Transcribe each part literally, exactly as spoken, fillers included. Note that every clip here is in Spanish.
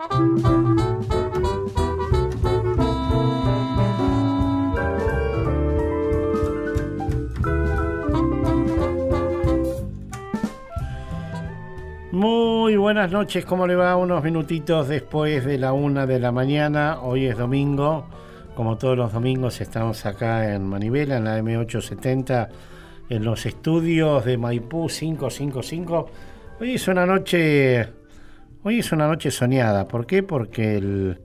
Muy buenas noches, ¿cómo le va? Unos minutitos después de la una de la mañana, hoy es domingo, como todos los domingos estamos acá en Manivela, en la eme ochocientos setenta, en los estudios de Maipú quinientos cincuenta y cinco. Hoy es una noche, hoy es una noche soñada, ¿por qué? Porque el,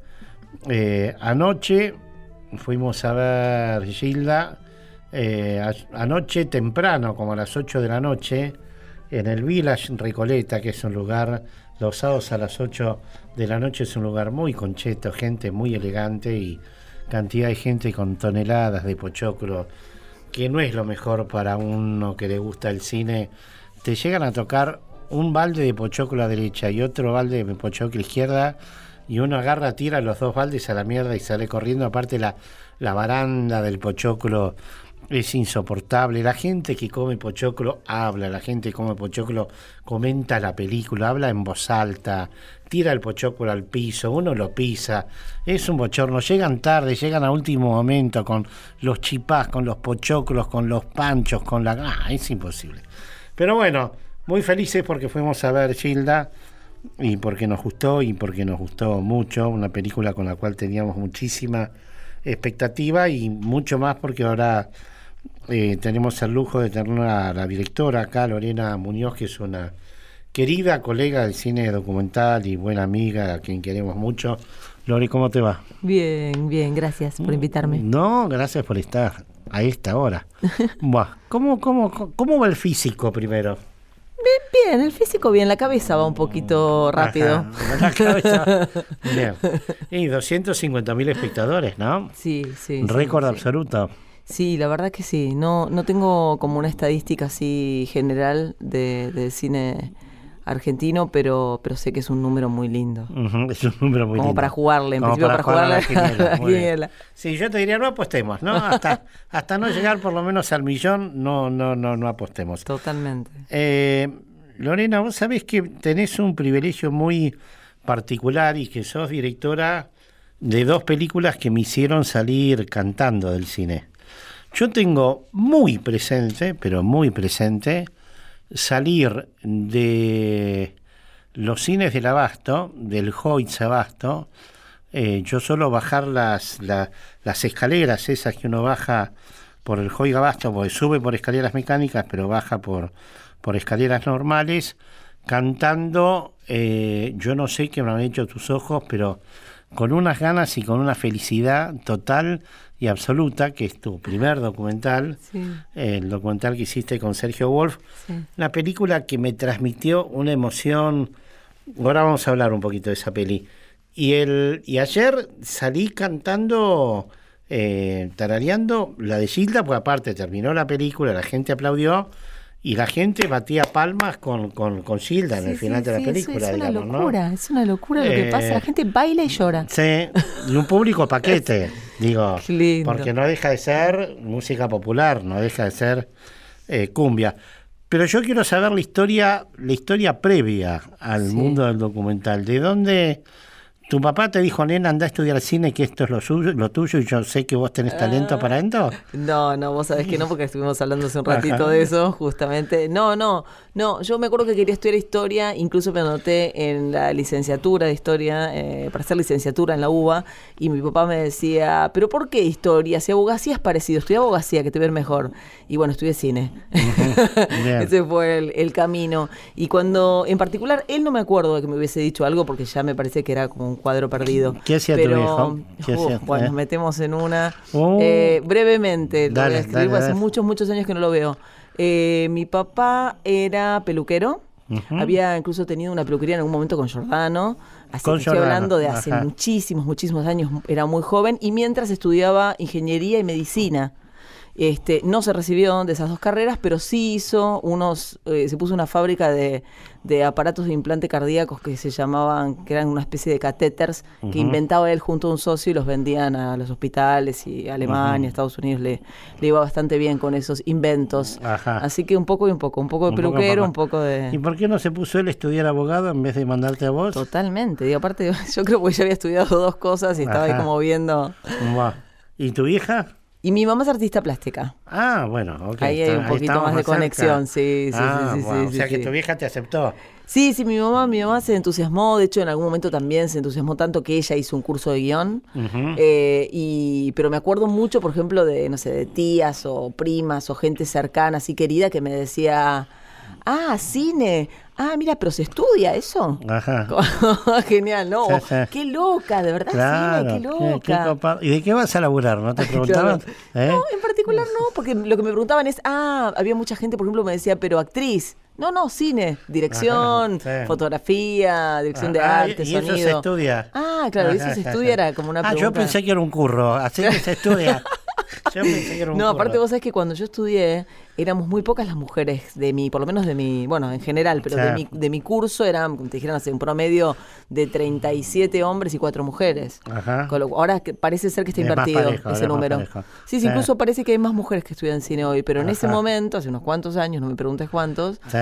eh, anoche fuimos a ver Gilda, eh, a, anoche temprano, como a las ocho de la noche, en el Village Recoleta, que es un lugar, los sábados a las ocho de la noche es un lugar muy concheto, gente muy elegante y cantidad de gente con toneladas de pochoclo, que no es lo mejor para uno que le gusta el cine. Te llegan a tocar un balde de pochoclo a la derecha y otro balde de pochoclo a la izquierda, y uno agarra, tira los dos baldes a la mierda y sale corriendo. Aparte la, la baranda del pochoclo es insoportable. La gente que come pochoclo habla, la gente que come pochoclo comenta la película, habla en voz alta, tira el pochoclo al piso, uno lo pisa, es un bochorno. Llegan tarde, llegan a último momento con los chipás, con los pochoclos, con los panchos, con la... Ah, es imposible. Pero bueno, muy felices porque fuimos a ver Gilda y porque nos gustó y porque nos gustó mucho, una película con la cual teníamos muchísima expectativa y mucho más porque ahora eh, tenemos el lujo de tener a la directora acá, Lorena Muñoz, que es una querida colega del cine documental y buena amiga a quien queremos mucho. Lore, ¿cómo te va? Bien, bien, gracias por invitarme. No, gracias por estar a esta hora. Buah, ¿cómo, cómo, ¿Cómo va el físico primero? Bien, bien, el físico bien, la cabeza va un poquito rápido. Ajá, la cabeza. Bien. Y doscientos cincuenta mil espectadores, ¿no? Sí, sí. Récord sí, sí. absoluto. Sí, la verdad que sí. No, no tengo como una estadística así general de, de cine argentino, pero, pero sé que es un número muy lindo. Uh-huh, es un número muy como lindo. para jugarle, en como principio para, para jugarle jugar a la quiniela. quiniela. Sí, yo te diría no apostemos, ¿no? Hasta, hasta no llegar por lo menos al millón, no, no, no, no apostemos. Totalmente. Eh, Lorena, vos sabés que tenés un privilegio muy particular y que sos directora de dos películas que me hicieron salir cantando del cine. Yo tengo muy presente, pero muy presente, salir de los cines del Abasto, del Hoyts Abasto, eh, yo solo bajar las, la, las escaleras esas que uno baja por el Hoyts Abasto, porque sube por escaleras mecánicas, pero baja por, por escaleras normales, cantando, eh, yo no sé qué me han hecho tus ojos, pero con unas ganas y con una felicidad total y absoluta, que es tu primer documental, sí. El documental que hiciste con Sergio Wolf, sí. Una película que me transmitió una emoción. Ahora vamos a hablar un poquito de esa peli. Y el y ayer salí cantando, eh, tarareando la de Gilda, porque aparte terminó la película, la gente aplaudió, y la gente batía palmas con, con, con Gilda en sí, el final sí, de la sí, película. Es una digamos, locura, ¿no? Es una locura lo que eh, pasa. La gente baila y llora. Sí, y un público paquete, digo, porque no deja de ser música popular, no deja de ser eh, cumbia. Pero yo quiero saber la historia, la historia previa al sí. mundo del documental. ¿De dónde tu papá te dijo, nena, anda a estudiar cine, que esto es lo suyo, lo tuyo, y yo sé que vos tenés talento uh, para esto? No, no, vos sabés que no, porque estuvimos hablando hace un ratito Ajá. de eso, justamente. No, no, no, yo me acuerdo que quería estudiar historia, incluso me anoté en la licenciatura de historia, eh, para hacer licenciatura en la U B A, y mi papá me decía, ¿pero por qué historia? Si abogacía es parecido, estudié abogacía, que te ves mejor. Y bueno, estudié cine. Uh-huh. Ese fue el, el camino. Y cuando, en particular, él no me acuerdo de que me hubiese dicho algo, porque ya me parece que era como un cuadro perdido. ¿Qué hacía Pero, tu viejo? ¿Qué uh, hacía? Bueno, ¿Eh? nos metemos en una. Uh, eh, brevemente, dale, lo voy a escribir, dale, hace dale. muchos, muchos años que no lo veo. Eh, mi papá era peluquero. Uh-huh. Había incluso tenido una peluquería en algún momento con Giordano. Así con que estoy Giordano. hablando de hace Ajá. muchísimos, muchísimos años. Era muy joven y mientras estudiaba ingeniería y medicina. Este, no se recibió de esas dos carreras, pero sí hizo unos, eh, se puso una fábrica de, de aparatos de implante cardíacos que se llamaban, que eran una especie de catéteres uh-huh. que inventaba él junto a un socio y los vendían a los hospitales y a Alemania, uh-huh. Estados Unidos le, le iba bastante bien con esos inventos. Ajá. Así que un poco y un poco, un poco de un peluquero, poco, un poco de... ¿Y por qué no se puso él a estudiar abogado en vez de mandarte a vos? Totalmente, y aparte yo creo que yo había estudiado dos cosas y estaba Ajá. ahí como viendo... ¿Y tu vieja? Y mi mamá es artista plástica. Ah, bueno, ok. Ahí hay un poquito más de conexión, sí, sí, ah, sí, sí, wow. sí. O sea sí, que sí. tu vieja te aceptó. Sí, sí, mi mamá, mi mamá se entusiasmó, de hecho en algún momento también se entusiasmó tanto que ella hizo un curso de guión, uh-huh. eh, y, pero me acuerdo mucho, por ejemplo, de, no sé, de tías o primas o gente cercana, así querida, que me decía, ah, cine, ah, mira, pero se estudia eso. Ajá. Genial, ¿no? Sí, sí. Qué loca, de verdad, claro, cine, qué loca. Qué, qué ¿Y de qué vas a laburar? ¿No te preguntaban? Claro. ¿Eh? No, en particular no, porque lo que me preguntaban es, ah, había mucha gente, por ejemplo, me decía, pero actriz. No, no, cine, dirección, Ajá, sí. fotografía, dirección ah, de arte, y sonido. ¿Y eso se estudia? Ah, claro, Ajá, eso se estudia, era como una ah, pregunta. yo pensé que era un curro, así que se estudia. Yo pensé que era un no, curro. aparte vos sabés que cuando yo estudié, éramos muy pocas las mujeres de mi, por lo menos de mi, bueno, en general, pero sí. de, mi, de mi curso eran, como te dijeran, un promedio de treinta y siete hombres y cuatro mujeres. Ajá. Lo, ahora parece ser que está es invertido parejo, ese número. Sí, sí, sí, incluso parece que hay más mujeres que estudian cine hoy, pero en Ajá. ese momento, hace unos cuantos años, no me preguntes cuántos, sí.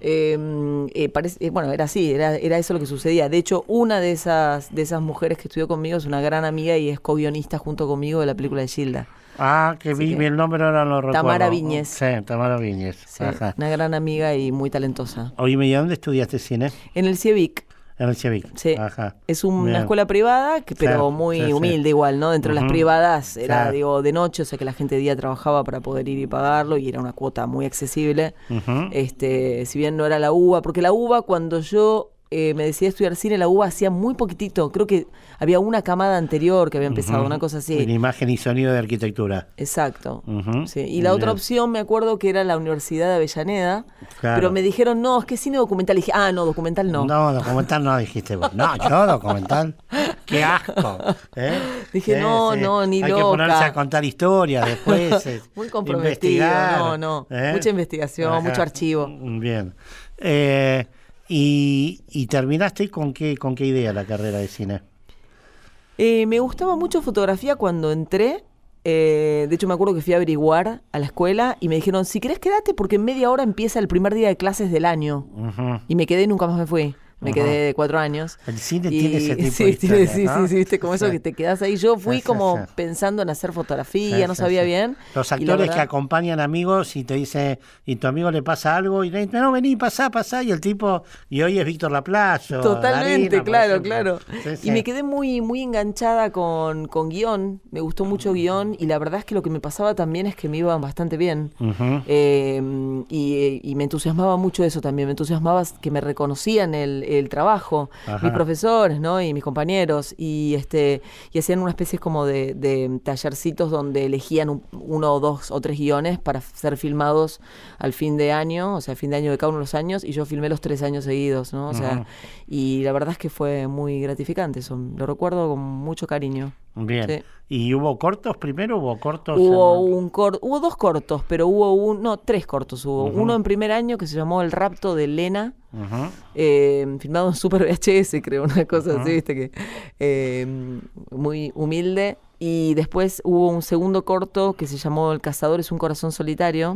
eh, eh, parece, eh, bueno, era así, era, era eso lo que sucedía. De hecho, una de esas, de esas mujeres que estudió conmigo es una gran amiga y es co-guionista junto conmigo de la película de Gilda. Ah, que vi, que el nombre ahora no lo recuerdo. Tamara Viñez. Sí, Tamara Viñez. Sí, una gran amiga y muy talentosa. Oye, ¿y dónde estudiaste cine? En el CIEVIC. En el CIEVIC. Sí. Ajá. Es un, una Bien. escuela privada, que, pero sí, muy sí, humilde sí. igual, ¿no? Dentro uh-huh. de las privadas era, sí. digo, de noche, o sea que la gente de día trabajaba para poder ir y pagarlo y era una cuota muy accesible. Uh-huh. Este, si bien no era la UBA, porque la UBA cuando yo... Eh, me decidí a estudiar cine, la UBA hacía muy poquitito, creo que había una camada anterior que había empezado, uh-huh. una cosa así. En imagen y sonido de arquitectura. Exacto. Uh-huh. Sí. Y la Bien. otra opción, me acuerdo que era la Universidad de Avellaneda, claro. pero me dijeron, no, es que cine documental. Y dije, ah, no, documental no. No, documental no, dijiste vos. No, yo documental. ¡Qué asco! ¿Eh? Dije, sí, no, sí. no, ni Hay loca. Hay que ponerse a contar historias después. Muy comprometido, no, no. ¿Eh? Mucha investigación, Ajá. mucho archivo. Bien. Eh... ¿Y, y terminaste con qué, con qué idea la carrera de cine? Eh, me gustaba mucho fotografía cuando entré. Eh, de hecho, me acuerdo que fui a averiguar a la escuela y me dijeron, si querés quedate porque en media hora empieza el primer día de clases del año. Uh-huh. Y me quedé y nunca más me fui. Me uh-huh. quedé de cuatro años. El cine y, tiene ese tipo sí, de historia, sí, ¿no? sí, sí, viste, como eso que te quedás ahí. Yo fui sí, como sí. pensando en hacer fotografía, sí, no sabía sí, sí. bien. Los actores verdad... que acompañan amigos y te dice, y tu amigo le pasa algo, y le dice, no, vení, pasá, pasá, y el tipo, y hoy es Víctor Laplace. Totalmente, Darina, claro, claro. Sí, sí. Y me quedé muy, muy enganchada con, con guión, me gustó mucho guión, y la verdad es que lo que me pasaba también es que me iba bastante bien. Uh-huh. eh, y, y me entusiasmaba mucho eso también, me entusiasmaba que me reconocían el, el trabajo. Ajá. Mis profesores, ¿no? Y mis compañeros, y este y hacían una especie como de, de tallercitos donde elegían un, uno o dos o tres guiones para ser filmados al fin de año, o sea, al fin de año de cada uno de los años, y yo filmé los tres años seguidos, ¿no? O sea, uh-huh. y la verdad es que fue muy gratificante eso, lo recuerdo con mucho cariño. Bien. Sí. ¿Y hubo cortos primero? ¿Hubo cortos? Hubo en... un cor... hubo dos cortos, pero hubo un, no, tres cortos hubo. Uh-huh. Uno en primer año que se llamó El rapto de Lena, uh-huh. eh, filmado en Super V H S, creo, una cosa uh-huh. así, viste que eh, muy humilde. Y después hubo un segundo corto que se llamó El cazador es un corazón solitario,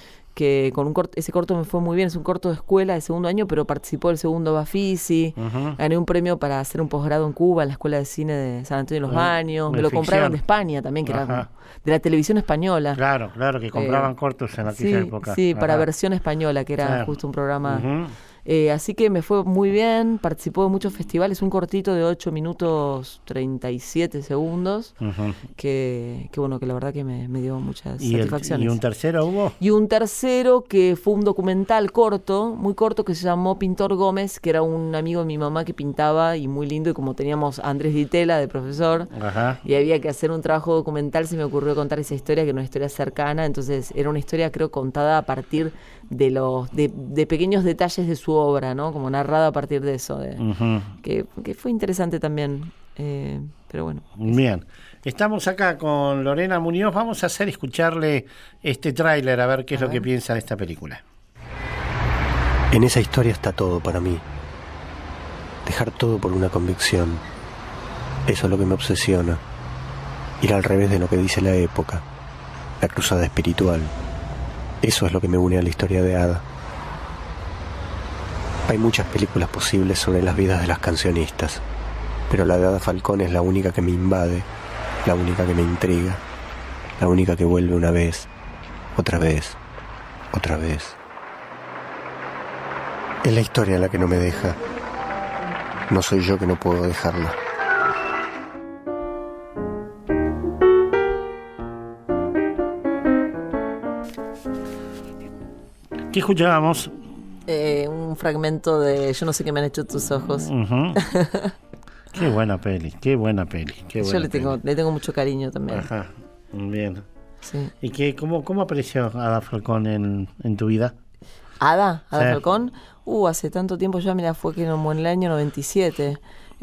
que con un corto, ese corto me fue muy bien, es un corto de escuela de segundo año, pero participó del segundo Bafisi, uh-huh. gané un premio para hacer un posgrado en Cuba, en la Escuela de Cine de San Antonio de los uh, Baños, me lo ficción. Compraron de España también, que Ajá. era de la televisión española. Claro, claro, que compraban eh, cortos en aquella sí, época. Sí, Ajá. para versión española, que era claro. justo un programa... Uh-huh. Eh, así que me fue muy bien, participó de muchos festivales, un cortito de ocho minutos treinta y siete segundos, uh-huh. que, que bueno, que la verdad que me, me dio muchas ¿Y satisfacciones. El, ¿Y un tercero hubo? Y un tercero que fue un documental corto, muy corto, que se llamó Pintor Gómez, que era un amigo de mi mamá que pintaba y muy lindo, y como teníamos a Andrés Ditela de profesor, Ajá. y había que hacer un trabajo documental, se me ocurrió contar esa historia, que era una historia cercana, entonces era una historia creo contada a partir de los de, de pequeños detalles de su obra, ¿no? Como narrada a partir de eso, de, uh-huh. que, que fue interesante también, eh, pero bueno. Bien. Estamos acá con Lorena Muñoz. Vamos a hacer escucharle este tráiler a ver qué es lo que piensa de esta película. En esa historia está todo para mí. Dejar todo por una convicción. Eso es lo que me obsesiona. Ir al revés de lo que dice la época. La cruzada espiritual. Eso es lo que me une a la historia de Ada. Hay muchas películas posibles sobre las vidas de las cancionistas, pero la de Ada Falcón es la única que me invade, la única que me intriga, la única que vuelve una vez, otra vez, otra vez. Es la historia la que no me deja. No soy yo que no puedo dejarla. ¿Qué escuchábamos? Eh, un fragmento de Yo no sé qué me han hecho tus ojos. Uh-huh. Qué buena peli, qué buena peli. Qué buena Yo le tengo, peli. le tengo mucho cariño también. Ajá, bien. Sí. ¿Y qué, cómo, cómo apareció Ada Falcón en, en tu vida? ¿Ada? ¿Ada Sí. Falcón? Uh, hace tanto tiempo ya, mira, fue que como en el año noventa y siete.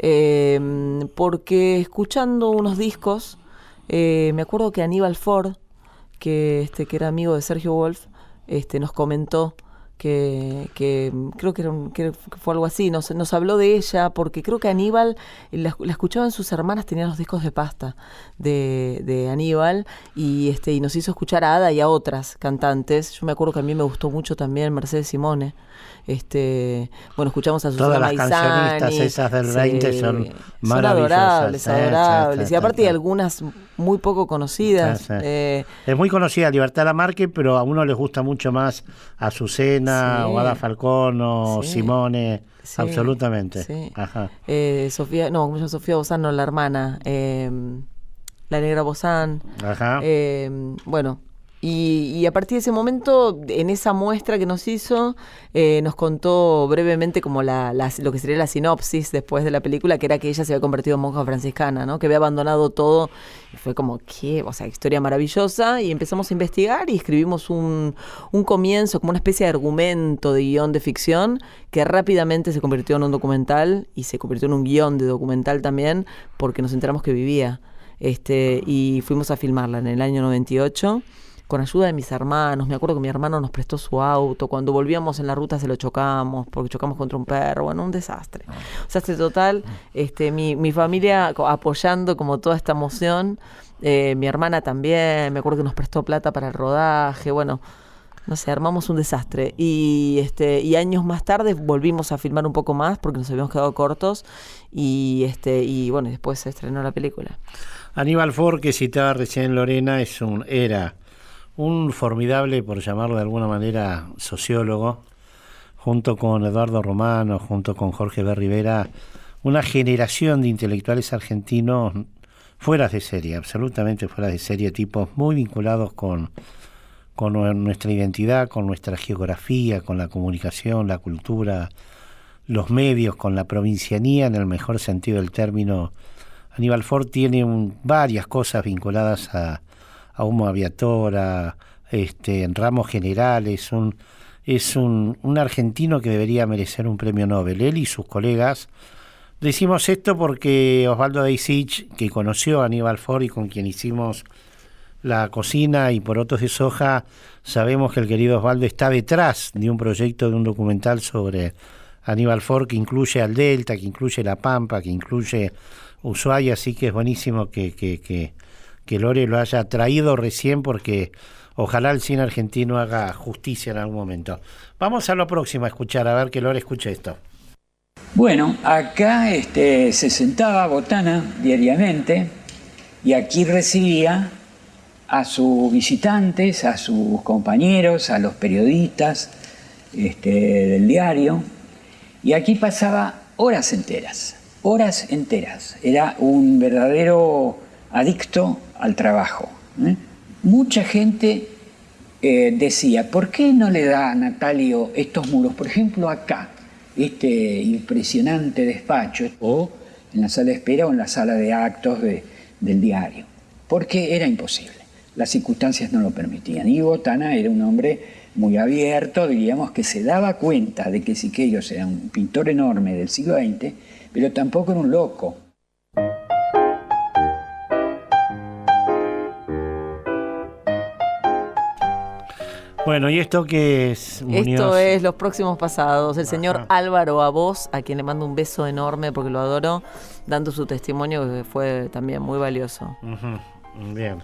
Eh, porque escuchando unos discos, eh, me acuerdo que Aníbal Ford, que, este, que era amigo de Sergio Wolf, este, nos comentó que, que creo que, era un, que fue algo así, nos, nos habló de ella, porque creo que Aníbal, la, la escuchaban sus hermanas, tenían los discos de pasta de, de Aníbal, y este y nos hizo escuchar a Ada y a otras cantantes. Yo me acuerdo que a mí me gustó mucho también Mercedes Simone. Este, bueno, escuchamos a Susana Todas las Maizani. cancionistas esas del veinte Sí, son son maravillosas. adorables, Sí, adorables. sí, sí, y aparte sí, hay sí. algunas muy poco conocidas. Sí, sí. Eh, Es muy conocida Libertad Lamarque, pero a uno les gusta mucho más Azucena Sí. o Ada Falcón o Sí. Simone, Sí, absolutamente. sí. Ajá. Eh, Sofía, no, como se llama Sofía Bozán, no, la hermana, eh, la negra Bozán. Ajá. Eh, bueno, y, y a partir de ese momento, en esa muestra que nos hizo, eh, nos contó brevemente como la, la- lo que sería la sinopsis después de la película, que era que ella se había convertido en monja franciscana, ¿no? Que había abandonado todo. Y fue como, ¿qué? O sea, historia maravillosa. Y empezamos a investigar y escribimos un, un comienzo, como una especie de argumento de guión de ficción, que rápidamente se convirtió en un documental y se convirtió en un guión de documental también, porque nos enteramos que vivía. Este, y fuimos a filmarla en el año noventa y ocho con ayuda de mis hermanos. Me acuerdo que mi hermano nos prestó su auto. Cuando volvíamos en la ruta se lo chocamos, porque chocamos contra un perro. Bueno, un desastre. Un desastre total. Este, mi, mi familia co- apoyando como toda esta emoción. Eh, mi hermana también. Me acuerdo que nos prestó plata para el rodaje. Bueno, no sé, armamos un desastre. Y este y años más tarde volvimos a filmar un poco más porque nos habíamos quedado cortos. Y este y bueno, después se estrenó la película. Aníbal Ford, que citaba recién Lorena, es un era un formidable, por llamarlo de alguna manera, sociólogo, junto con Eduardo Romano, junto con Jorge B. Rivera, una generación de intelectuales argentinos fuera de serie, absolutamente fuera de serie, tipos muy vinculados con, con nuestra identidad, con nuestra geografía, con la comunicación, la cultura, los medios, con la provincianía en el mejor sentido del término. Aníbal Ford tiene un, varias cosas vinculadas a, a Humo Aviatora, este, en ramos generales. Un, es un, un argentino que debería merecer un premio Nobel. Él y sus colegas. Decimos esto porque Osvaldo Deisich, que conoció a Aníbal Ford y con quien hicimos La Cocina y Porotos de Soja, sabemos que el querido Osvaldo está detrás de un proyecto, de un documental sobre Aníbal Ford que incluye al Delta, que incluye La Pampa, que incluye Ushuaia, así que es buenísimo que, que, que, que Lore lo haya traído recién, porque ojalá el cine argentino haga justicia en algún momento. Vamos a lo próximo a escuchar, a ver que Lore escuche esto. Bueno, acá este, se sentaba Botana diariamente y aquí recibía a sus visitantes, a sus compañeros, a los periodistas este, del diario, y aquí pasaba horas enteras. Horas enteras. Era un verdadero adicto al trabajo. ¿eh? Mucha gente eh, decía, ¿por qué no le da a Natalio estos muros? Por ejemplo, acá, este impresionante despacho, o en la sala de espera o en la sala de actos de, del diario. Porque era imposible. Las circunstancias no lo permitían. Y Botana era un hombre muy abierto, diríamos, que se daba cuenta de que Siqueiros era un pintor enorme del siglo veinte, pero tampoco era un loco. Bueno, ¿y esto qué es, Muñoz? Esto es Los Próximos Pasados. El señor Ajá. Álvaro Abos, a quien le mando un beso enorme porque lo adoro, dando su testimonio que fue también muy valioso. Uh-huh. Bien.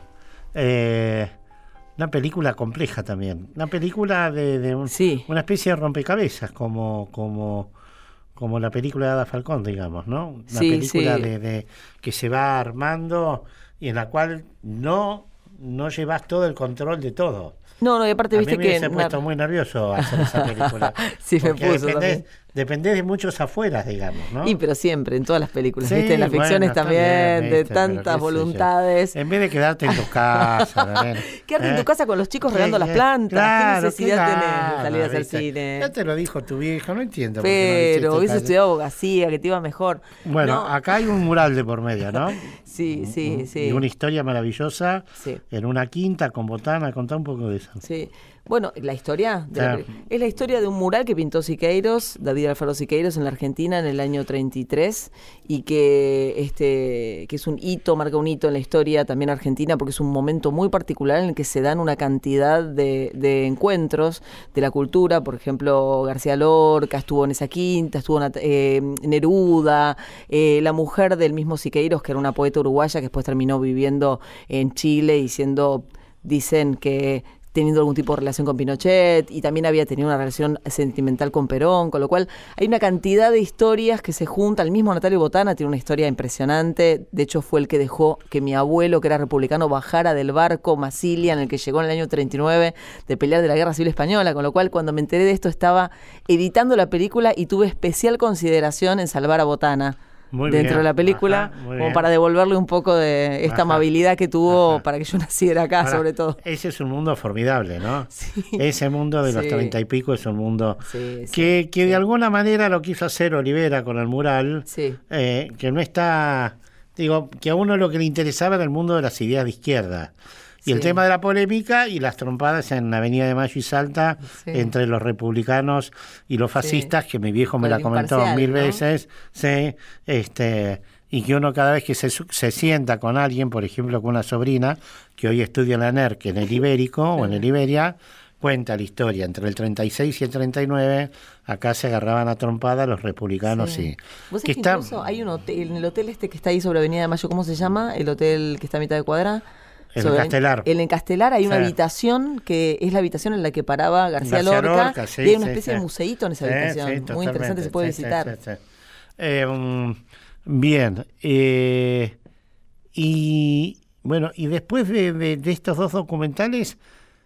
Eh, una película compleja también. Una película de, de un, Sí. una especie de rompecabezas, como, como, como la película de Ada Falcón, digamos, ¿no? Una Sí, película sí. de, de que se va armando y en la cual no, no llevas todo el control de todo. No, no, y aparte A viste mí me que... hubiese puesto muy nervioso hacer esa película. Sí, me porque puso dependés, también. dependés de muchos afueras, digamos, ¿no? Y pero siempre, en todas las películas, Sí, ¿viste? En las bueno, ficciones está también, bien, de viste, pero qué tantas sé yo. voluntades. En vez de quedarte en tu casa, ¿verdad? Quedarte en ¿Eh? tu casa con los chicos regando ¿Qué- las qué- plantas. claro, ¿Qué necesidad qué tenés de ganas, salir a hacer ¿viste? cine? Ya te lo dijo tu viejo, no entiendo. por qué no lo Pero hiciste hubiese caso. estudiado abogacía, que te iba mejor. Bueno, No. acá hay un mural de por medio, ¿no? Sí, sí, sí. Y una historia maravillosa Sí. en una quinta con botana. Contá un poco de eso. Sí. Bueno, la historia de la Ah. peli- es la historia de un mural que pintó Siqueiros, David Alfaro Siqueiros, en la Argentina en el año treinta y tres, y que este que es un hito, marca un hito en la historia también argentina, porque es un momento muy particular en el que se dan una cantidad de, de encuentros de la cultura. Por ejemplo, García Lorca estuvo en esa quinta, estuvo Nat- eh, Neruda, eh, la mujer del mismo Siqueiros, que era una poeta uruguaya que después terminó viviendo en Chile y siendo, dicen que teniendo algún tipo de relación con Pinochet, y también había tenido una relación sentimental con Perón, con lo cual hay una cantidad de historias que se juntan. El mismo Natalio Botana tiene una historia impresionante. De hecho, fue el que dejó que mi abuelo, que era republicano, bajara del barco Massilia, en el que llegó en el año treinta y nueve, de pelear de la Guerra Civil Española, con lo cual cuando me enteré de esto estaba editando la película y tuve especial consideración en salvar a Botana. Muy Dentro bien. de la película, Ajá, muy como bien. para devolverle un poco de esta Ajá. amabilidad que tuvo Ajá. para que yo naciera acá, Ahora, sobre todo. Ese es un mundo formidable, ¿no? Sí. Ese mundo de los Sí. treinta y pico es un mundo Sí, sí, que, que sí. de alguna manera lo quiso hacer Olivera con el mural, Sí. eh, que no está, digo, que a uno lo que le interesaba era el mundo de las ideas de izquierda. Y el Sí. tema de la polémica y las trompadas en la Avenida de Mayo y Salta Sí. entre los republicanos y los fascistas, que mi viejo me Con la el comentó imparcial, mil ¿no? veces, sí, este, y que uno cada vez que se, su- se sienta con alguien, por ejemplo con una sobrina, que hoy estudia en la N E R C en el Ibérico o en el Iberia, cuenta la historia. Entre el treinta y seis y el treinta y nueve, acá se agarraban a trompada los republicanos Sí. y... Vos que sabés que está- incluso hay un hotel, en el hotel este que está ahí sobre Avenida de Mayo, ¿cómo se llama? El hotel que está a mitad de cuadra. El Sobre- Castelar. En el Castelar hay una Sí. habitación que es la habitación en la que paraba García, García Lorca, Lorca, sí, y hay una sí, especie sí. de museíto en esa Sí, habitación. sí, Muy totalmente, interesante, se puede sí, sí, visitar. sí, sí. Eh, um, bien. eh, y bueno, y después de, de- de estos dos documentales,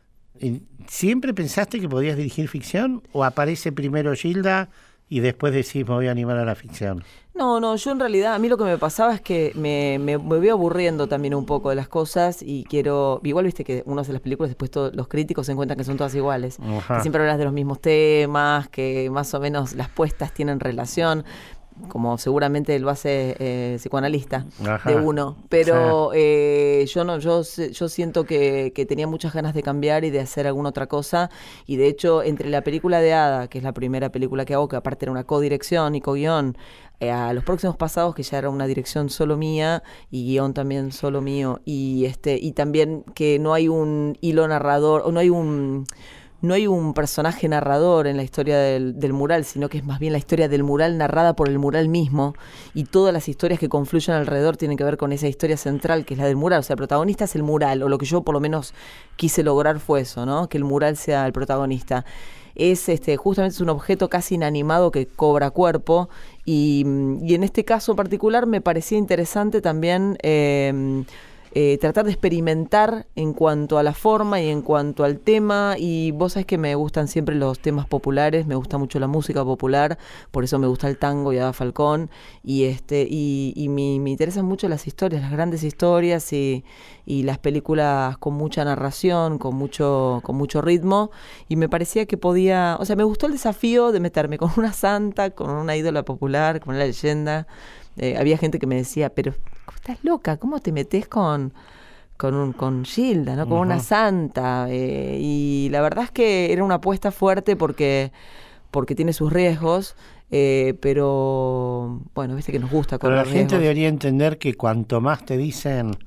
eh, ¿siempre pensaste que podías dirigir ficción? ¿O aparece primero Gilda y después decís me voy a animar a la ficción? No, no, yo en realidad, a mí lo que me pasaba es que me, me, me voy aburriendo también un poco de las cosas y quiero, igual viste que uno hace las películas, después todos los críticos se encuentran que son todas iguales, Ajá. que siempre hablas de los mismos temas, que más o menos las puestas tienen relación, como seguramente lo hace eh, psicoanalista Ajá. de uno, pero eh, yo no, yo sé- yo siento que, que tenía muchas ganas de cambiar y de hacer alguna otra cosa, y de hecho entre la película de Ada, que es la primera película que hago, que aparte era una codirección y co-guión, eh, a Los Próximos Pasados, que ya era una dirección solo mía y guión también solo mío, y este y también que no hay un hilo narrador, o no hay un no hay un personaje narrador en la historia del, del mural, sino que es más bien la historia del mural narrada por el mural mismo, y todas las historias que confluyen alrededor tienen que ver con esa historia central que es la del mural. O sea, el protagonista es el mural, o lo que yo por lo menos quise lograr fue eso, ¿no? Que el mural sea el protagonista. Es este justamente es un objeto casi inanimado que cobra cuerpo, y, y en este caso particular me parecía interesante también eh, eh, tratar de experimentar en cuanto a la forma y en cuanto al tema. Y vos sabés que me gustan siempre los temas populares, me gusta mucho la música popular, por eso me gusta el tango y Ada Falcón, y este y, y me, me interesan mucho las historias, las grandes historias, y, y las películas con mucha narración, con mucho con mucho ritmo, y me parecía que podía, o sea, me gustó el desafío de meterme con una santa, con una ídola popular, con una leyenda. Eh, había gente que me decía, pero estás loca, ¿cómo te metes con con un, con Gilda, ¿no? Con Ujú. una santa? Eh, y la verdad es que era una apuesta fuerte porque porque tiene sus riesgos, eh, pero bueno, viste que nos gusta Pero correr la gente riesgos. debería entender que cuanto más te dicen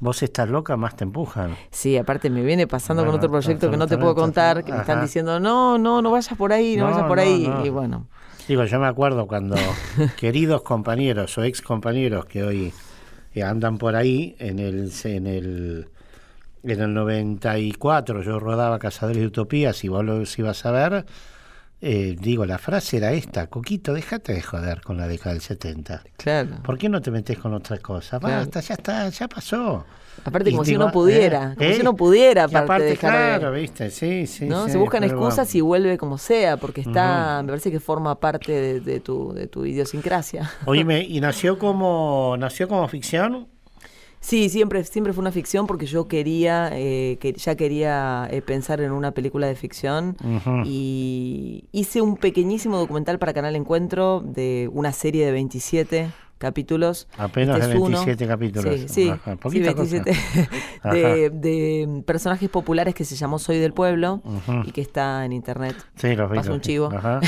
vos estás loca, más te empujan. Sí, aparte me viene pasando Bueno, con otro proyecto que no te puedo contar, que me están diciendo, no, no, no vayas por ahí, no, no vayas por no, ahí. No. Y bueno. Digo, yo me acuerdo cuando queridos compañeros o ex compañeros que hoy eh, andan por ahí, en el en el en el noventa y cuatro yo rodaba Cazadores de Utopías y vos lo ibas a ver, eh, digo, la frase era esta: Coquito, déjate de joder con la década del setenta. Claro. ¿Por qué no te metes con otras cosas? Claro. Basta, ya está, ya pasó. Aparte, Y como digo, si uno pudiera, eh, como eh, si uno pudiera, y aparte, aparte dejar claro, de, viste, sí, sí. ¿no? Sí, se buscan pero excusas bueno. y vuelve como sea, porque está, Ujú. me parece que forma parte de, de tu de tu idiosincrasia. Oíme, ¿y nació como nació como ficción? Sí, siempre siempre fue una ficción porque yo quería, eh, que ya quería eh, pensar en una película de ficción Ujú. y hice un pequeñísimo documental para Canal Encuentro de una serie de veintisiete capítulos. Apenas Este de es uno. veintisiete capítulos. Sí, sí, Ajá, sí, poquita cosa. veintisiete de, de personajes populares que se llamó Soy del Pueblo Ujú. y que está en internet. Sí, los vi, Paso los un vi. chivo. Ajá.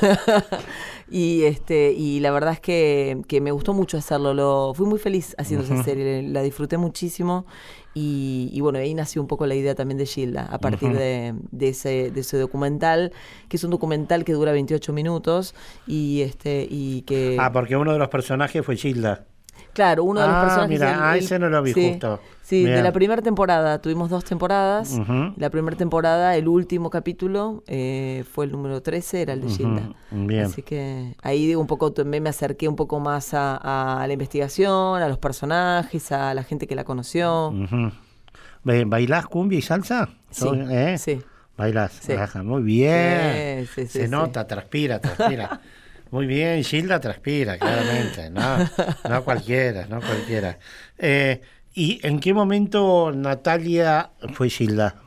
y este y la verdad es que, que me gustó mucho hacerlo. Lo, fui muy feliz haciendo Ujú. esa serie, la disfruté muchísimo. Y, y bueno, ahí nació un poco la idea también de Gilda, a partir Ujú. de, de, ese, de ese documental, que es un documental que dura veintiocho minutos y este y que... Ah, porque uno de los personajes fue Gilda. Claro, uno de los Ah, personajes... mira, el- ah, el- ese no lo vi sí, justo. Sí, de Bien. la primera temporada, tuvimos dos temporadas. Ujú. La primera temporada, el último capítulo, eh, fue el número trece, era el de Ujú, Gilda. bien. Así que ahí digo un poco, también me acerqué un poco más a, a la investigación, a los personajes, a la gente que la conoció. Ujú. Ve- ¿Bailás cumbia y salsa? Sí, ¿Sos- eh? sí. Bailás, Sí. ajá, muy bien. Sí, sí, sí, Se sí. nota, transpira, transpira. Muy bien, Gilda transpira, claramente. No, no cualquiera, no cualquiera. Eh, ¿Y en qué momento Natalia fue Gilda?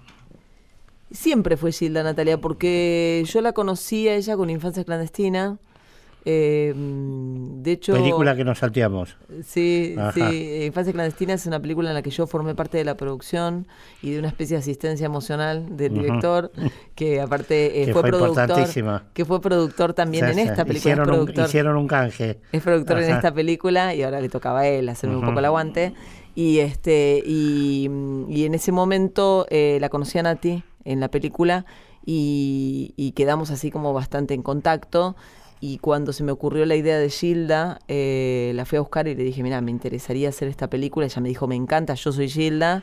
Siempre fue Gilda, Natalia, porque yo la conocí a ella con Infancia Clandestina. Eh, de hecho... Película que nos salteamos. Sí, Ajá. sí. Infancia Clandestina es una película en la que yo formé parte de la producción y de una especie de asistencia emocional del Ujú. director, que aparte eh, Que fue, fue productor, importantísima. que fue productor también Sí, en sí, esta película. Hicieron, es un, productor, hicieron un canje. es productor en Ajá. esta película y ahora le tocaba a él hacerme Ujú. un poco el aguante. Y este y, y en ese momento eh, la conocí a Nati en la película y, y quedamos así como bastante en contacto. Y cuando se me ocurrió la idea de Gilda, eh, la fui a buscar y le dije, mira, me interesaría hacer esta película. Ella me dijo, me encanta, yo soy Gilda.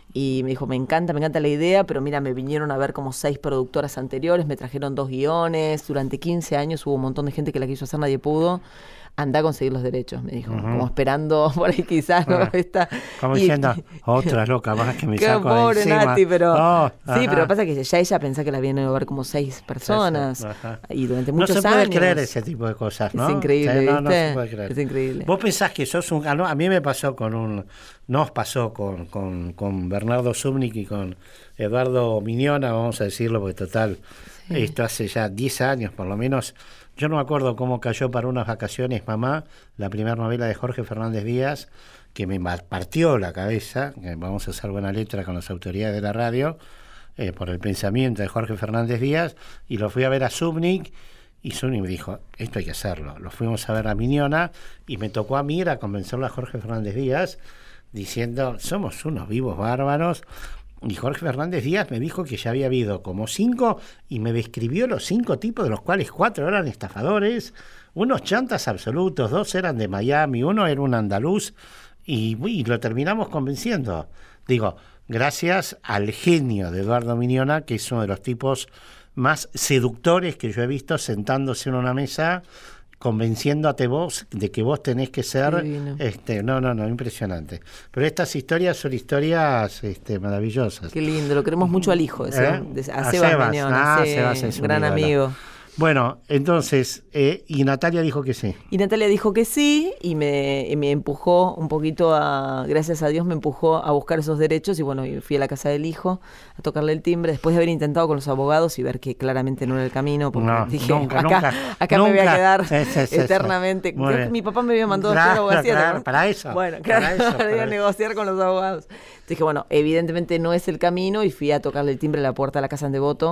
Y me dijo, me encanta, me encanta la idea, pero mira, me vinieron a ver como seis productoras anteriores, me trajeron dos guiones, durante quince años hubo un montón de gente que la quiso hacer, nadie pudo. Andá a conseguir los derechos, me dijo, Ujú. como esperando por ahí quizás, ¿no? Ah, Esta, Como y- diciendo, otra loca más que me Qué saco de pobre encima. Nati, pero Oh, sí, ajá. pero pasa que ya ella pensaba que la habían ido a ver como seis personas Sí, sí, ajá. y durante No muchos se puede años. creer ese tipo de cosas, ¿no? Es increíble, Sí, no, no ¿viste? se puede creer. Es increíble. Vos pensás que sos un... ah, no, a mí me pasó con un... Nos pasó con, con, con Bernardo Zubnik y con Eduardo Miñona, vamos a decirlo, porque total, Sí. esto hace ya diez años por lo menos. Yo no me acuerdo cómo cayó para unas vacaciones Mamá, la primera novela de Jorge Fernández Díaz, que me partió la cabeza, que vamos a hacer buena letra con las autoridades de la radio, eh, por el pensamiento de Jorge Fernández Díaz, y lo fui a ver a Zubnik, y Zubnik me dijo, esto hay que hacerlo. Lo fuimos a ver a Miñona, y me tocó a mí ir a convencerlo a Jorge Fernández Díaz, diciendo, somos unos vivos bárbaros. Y Jorge Fernández Díaz me dijo que ya había habido como cinco, y me describió los cinco tipos, de los cuales cuatro eran estafadores, unos chantas absolutos, dos eran de Miami, uno era un andaluz, y, y lo terminamos convenciendo. Digo, gracias al genio de Eduardo Miñona, que es uno de los tipos más seductores que yo he visto sentándose en una mesa, convenciéndote vos de que vos tenés que ser, Divino. este, no, no, no, impresionante. Pero estas historias son historias este, maravillosas. Qué lindo, lo queremos mucho al hijo, ese, ¿Eh? de- a, A Sebas, Sebas. Miñona, Ah, sí, Sebas es un gran ídolo. amigo. Bueno, entonces, eh, y Natalia dijo que sí. Y Natalia dijo que sí y me, y me empujó un poquito a, gracias a Dios me empujó a buscar esos derechos y bueno, y fui a la casa del hijo a tocarle el timbre después de haber intentado con los abogados y ver que claramente no era el camino porque No, dije, nunca, acá, nunca, acá me voy a nunca. quedar Sí, sí, sí, sí. eternamente. Muy Creo bien. que mi papá me había mandado Claro, a ser abogacía, claro, ¿no? para eso, Bueno, para claro, eso, para para ir a eso. negociar con los abogados. Dije, bueno, evidentemente no es el camino y fui a tocarle el timbre a la puerta de la casa en Devoto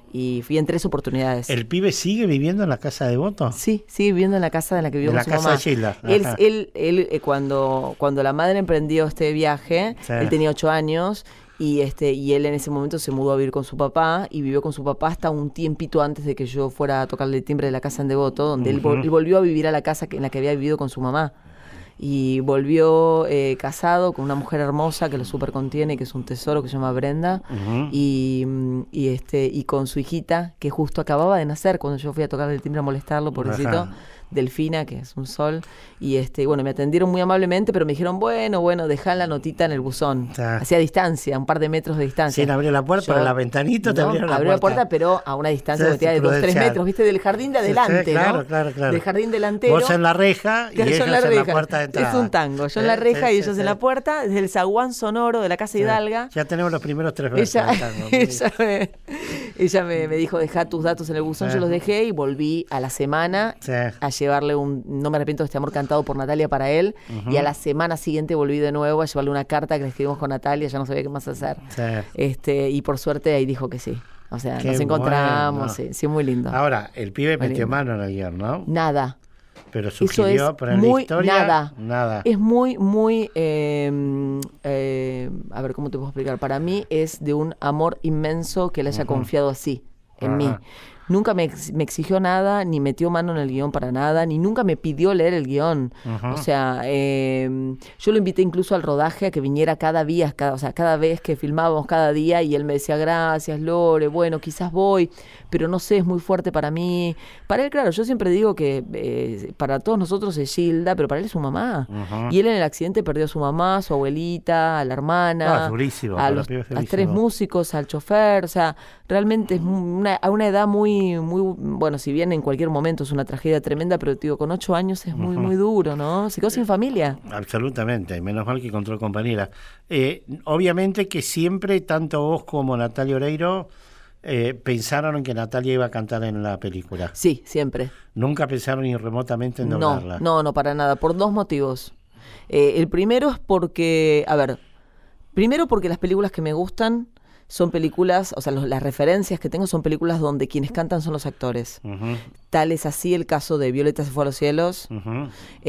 y fui en tres oportunidades. ¿El pibe sigue viviendo en la casa de Devoto? Sí, sigue viviendo en la casa en la que vivió en con su la casa mamá. de Gilda. Él, él, él eh, cuando, cuando la madre emprendió este viaje, sí. él tenía ocho años y este y él en ese momento se mudó a vivir con su papá y vivió con su papá hasta un tiempito antes de que yo fuera a tocarle el timbre de la casa en Devoto, donde uh-huh. él, vol- él volvió a vivir a la casa que, en la que había vivido con su mamá. Y volvió eh, casado con una mujer hermosa que lo súper contiene, que es un tesoro, que se llama Brenda, uh-huh. y, y este y con su hijita, que justo acababa de nacer cuando yo fui a tocarle el timbre a molestarlo, pobrecito. Ajá. Delfina, que es un sol, y este bueno, me atendieron muy amablemente, pero me dijeron, bueno, bueno, dejá la notita en el buzón, ah. hacia distancia, un par de metros de distancia. Sin abrir la puerta, pero la ventanita te no, abrieron la abrió puerta. la puerta, pero a una distancia sí, de dos, tres metros, viste, del jardín de adelante, sí, sí, claro, ¿no? Claro, claro. Del jardín delantero. Vos en la reja y ellos en la, en la puerta de entrada. Es un tango, yo en la reja sí, y ellos sí, en la puerta, desde el zaguán sonoro de la Casa sí. Hidalga. Ya tenemos los primeros tres versos ella, del tango. Ella, me, ella me, me dijo, dejá tus datos en el buzón, sí. yo los dejé y volví a la semana sí. a llevarle un... No me arrepiento de este amor cantado por Natalia para él. Uh-huh. Y a la semana siguiente volví de nuevo a llevarle una carta que le escribimos con Natalia, ya no sabía qué más hacer. Sí. Este, y por suerte ahí dijo que sí. O sea, qué nos encontramos, bueno. sí, sí, muy lindo. Ahora, el pibe muy metió lindo. Mano en el guión, ¿no? Nada. Pero sugirió poner la historia. Nada. Nada. Es muy, muy. Eh, eh, a ver, ¿cómo te puedo explicar? Para mí es de un amor inmenso que él haya uh-huh. confiado así en uh-huh. mí. Nunca me, ex, me exigió nada, ni metió mano en el guión para nada, ni nunca me pidió leer el guión. Uh-huh. O sea, eh, yo lo invité incluso al rodaje a que viniera cada día, cada, o sea, cada vez que filmábamos cada día, y él me decía, gracias, Lore, bueno, quizás voy, pero no sé, es muy fuerte para mí. Para él, claro, yo siempre digo que eh, para todos nosotros es Gilda, pero para él es su mamá. Uh-huh. Y él en el accidente perdió a su mamá, su abuelita, a la hermana, ah, durísimo, a los a tres músicos, al chofer. O sea, realmente es una, a una edad muy muy, bueno, si bien en cualquier momento es una tragedia tremenda, pero digo, con ocho años es muy, uh-huh. muy duro, ¿no? Se quedó sin familia. Absolutamente, menos mal que encontró compañera. Eh, obviamente que siempre, tanto vos como Natalia Oreiro, eh, pensaron en que Natalia iba a cantar en la película. Sí, siempre. ¿Nunca pensaron ni remotamente en doblarla? No, no, no, para nada, por dos motivos. Eh, el primero es porque, a ver, primero porque las películas que me gustan son películas, o sea, los, las referencias que tengo son películas donde quienes cantan son los actores. Uh-huh. Tal es así el caso de Violeta se fue a los cielos, uh-huh.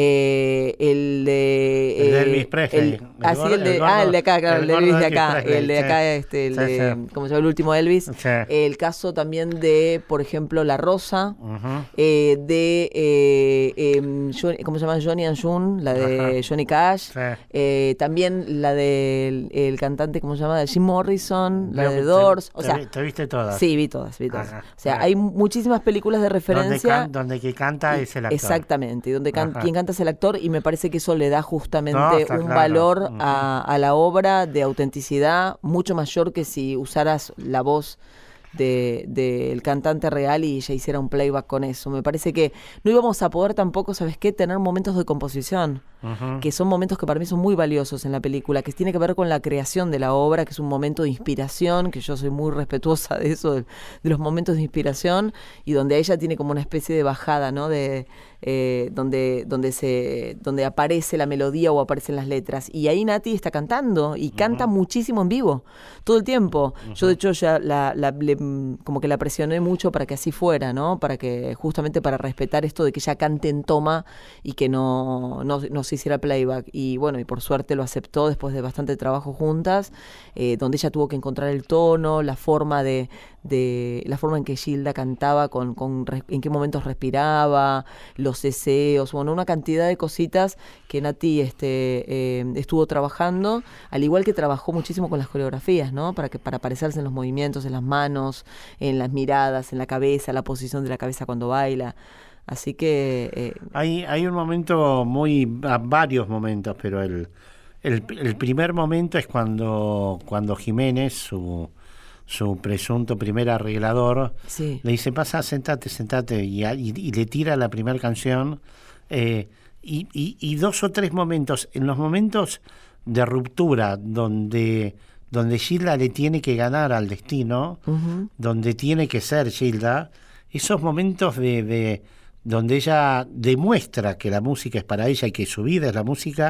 eh, el de... El de Elvis Presley. El, el, así el de, el gordo, ah, el de acá, claro, el, el de Elvis de acá, Presley, el de acá, sí. este, el sí, de, sí. ¿cómo se llama? El último Elvis. Sí. El caso también de, por ejemplo, La Rosa, uh-huh. eh, de, eh, eh, Johnny, ¿cómo se llama? Johnny and June, la de uh-huh. Johnny Cash. Sí. Eh, también la del de el cantante, ¿cómo se llama? De Jim Morrison. La de Doors, te, o sea... ¿Te viste todas? Sí, vi todas, vi todas. Ajá, o sea, ajá. hay muchísimas películas de referencia... Donde, can, donde quien canta y, es el actor. Exactamente, y donde can, quien canta es el actor, y me parece que eso le da justamente no, un claro. valor uh-huh. a, a la obra de autenticidad mucho mayor que si usaras la voz del de, de cantante real y ella hiciera un playback con eso. Me parece que no íbamos a poder tampoco, ¿sabes qué?, tener momentos de composición, uh-huh. que son momentos que para mí son muy valiosos en la película, que tiene que ver con la creación de la obra, que es un momento de inspiración, que yo soy muy respetuosa de eso, de, de los momentos de inspiración, y donde ella tiene como una especie de bajada, ¿no?, de eh, donde donde se donde aparece la melodía o aparecen las letras, y ahí Nati está cantando y uh-huh. canta muchísimo en vivo todo el tiempo. Uh-huh. Yo de hecho ya la, la le, como que la presioné mucho para que así fuera, ¿no? Para que justamente para respetar esto de que ella cante en toma y que no no, no se hiciera playback, y bueno, y por suerte lo aceptó después de bastante trabajo juntas, eh, donde ella tuvo que encontrar el tono, la forma de de la forma en que Gilda cantaba, con, con en qué momentos respiraba, los deseos, bueno, una cantidad de cositas que Nati este, eh, estuvo trabajando, al igual que trabajó muchísimo con las coreografías, ¿no? Para que para parecerse en los movimientos, en las manos, en las miradas, en la cabeza, la posición de la cabeza cuando baila. Así que... Eh, hay, hay un momento muy... varios momentos, pero el, el, el primer momento es cuando, cuando Jiménez, su... su presunto primer arreglador, sí. le dice, pasa, sentate, sentate, y, y, y le tira la primera canción, eh, y, y, y dos o tres momentos, en los momentos de ruptura, donde, donde Gilda le tiene que ganar al destino, uh-huh. donde tiene que ser Gilda, esos momentos de, de donde ella demuestra que la música es para ella y que su vida es la música,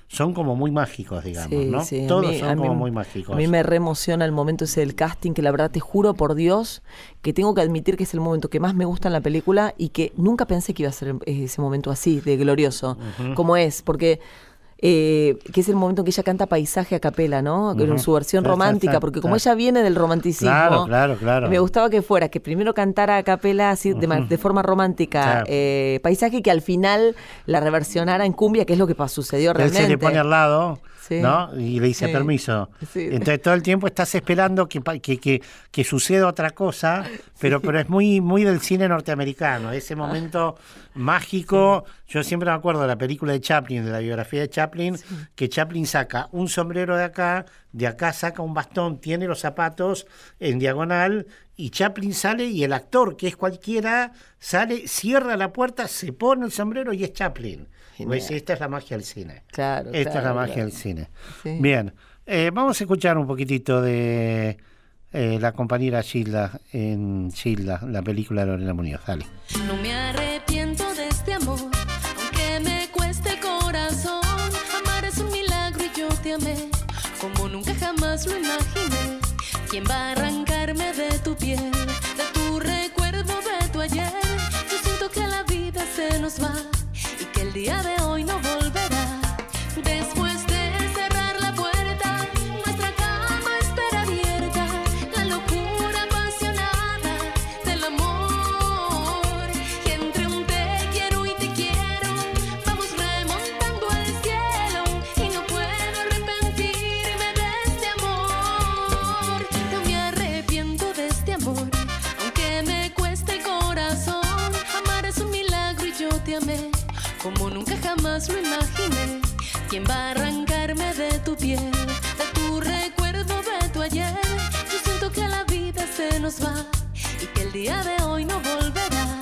son como muy mágicos, digamos, sí, ¿no? Sí. Todos mí, son como mí, muy mágicos. A mí me reemociona el momento ese del casting, que la verdad te juro por Dios que tengo que admitir que es el momento que más me gusta en la película y que nunca pensé que iba a ser ese momento así, de glorioso, uh-huh. como es, porque... Eh, que es el momento en que ella canta Paisaje a capela, ¿no? Uh-huh. En su versión claro, romántica, claro, porque como claro. ella viene del romanticismo, claro, claro, claro. me gustaba que fuera, que primero cantara a capela así uh-huh. de, de forma romántica claro. eh, Paisaje, que al final la reversionara en cumbia, que es lo que sucedió realmente. Él se le pone al lado... Sí. ¿no? Y le dice sí. permiso. Sí. Entonces todo el tiempo estás esperando que, que, que, que suceda otra cosa, pero, sí. pero es muy, muy del cine norteamericano, ese momento mágico. Sí. Yo siempre me acuerdo de la película de Chaplin, de la biografía de Chaplin, sí. que Chaplin saca un sombrero de acá, de acá saca un bastón, tiene los zapatos en diagonal, y Chaplin sale y el actor, que es cualquiera, sale, cierra la puerta, se pone el sombrero y es Chaplin. Pues esta es la magia del cine. Claro, Esta claro, es la magia claro. del cine. Sí. Bien, eh, vamos a escuchar un poquitito de eh, la compañera Gilda en Gilda, la película de Lorena Muñoz. Dale. No me arrepiento de este amor, aunque me cueste el corazón. Amar es un milagro y yo te amé, como nunca jamás lo imaginé. ¿Quién va a arrancarme de tu piel, de tu recuerdo, de tu ayer? Yo siento que la vida se nos va y que el día de hoy no volverá. Después de cerrar la puerta, nuestra cama espera abierta, la locura apasionada del amor. Y entre un te quiero y te quiero, vamos remontando al cielo, y no puedo arrepentirme de este amor. No me arrepiento de este amor, aunque me cueste el corazón. Amar es un milagro y yo te amé, como nunca jamás lo imaginé. ¿Quién va a arrancarme de tu piel, de tu recuerdo, de tu ayer? Yo siento que la vida se nos va y que el día de hoy no volverá.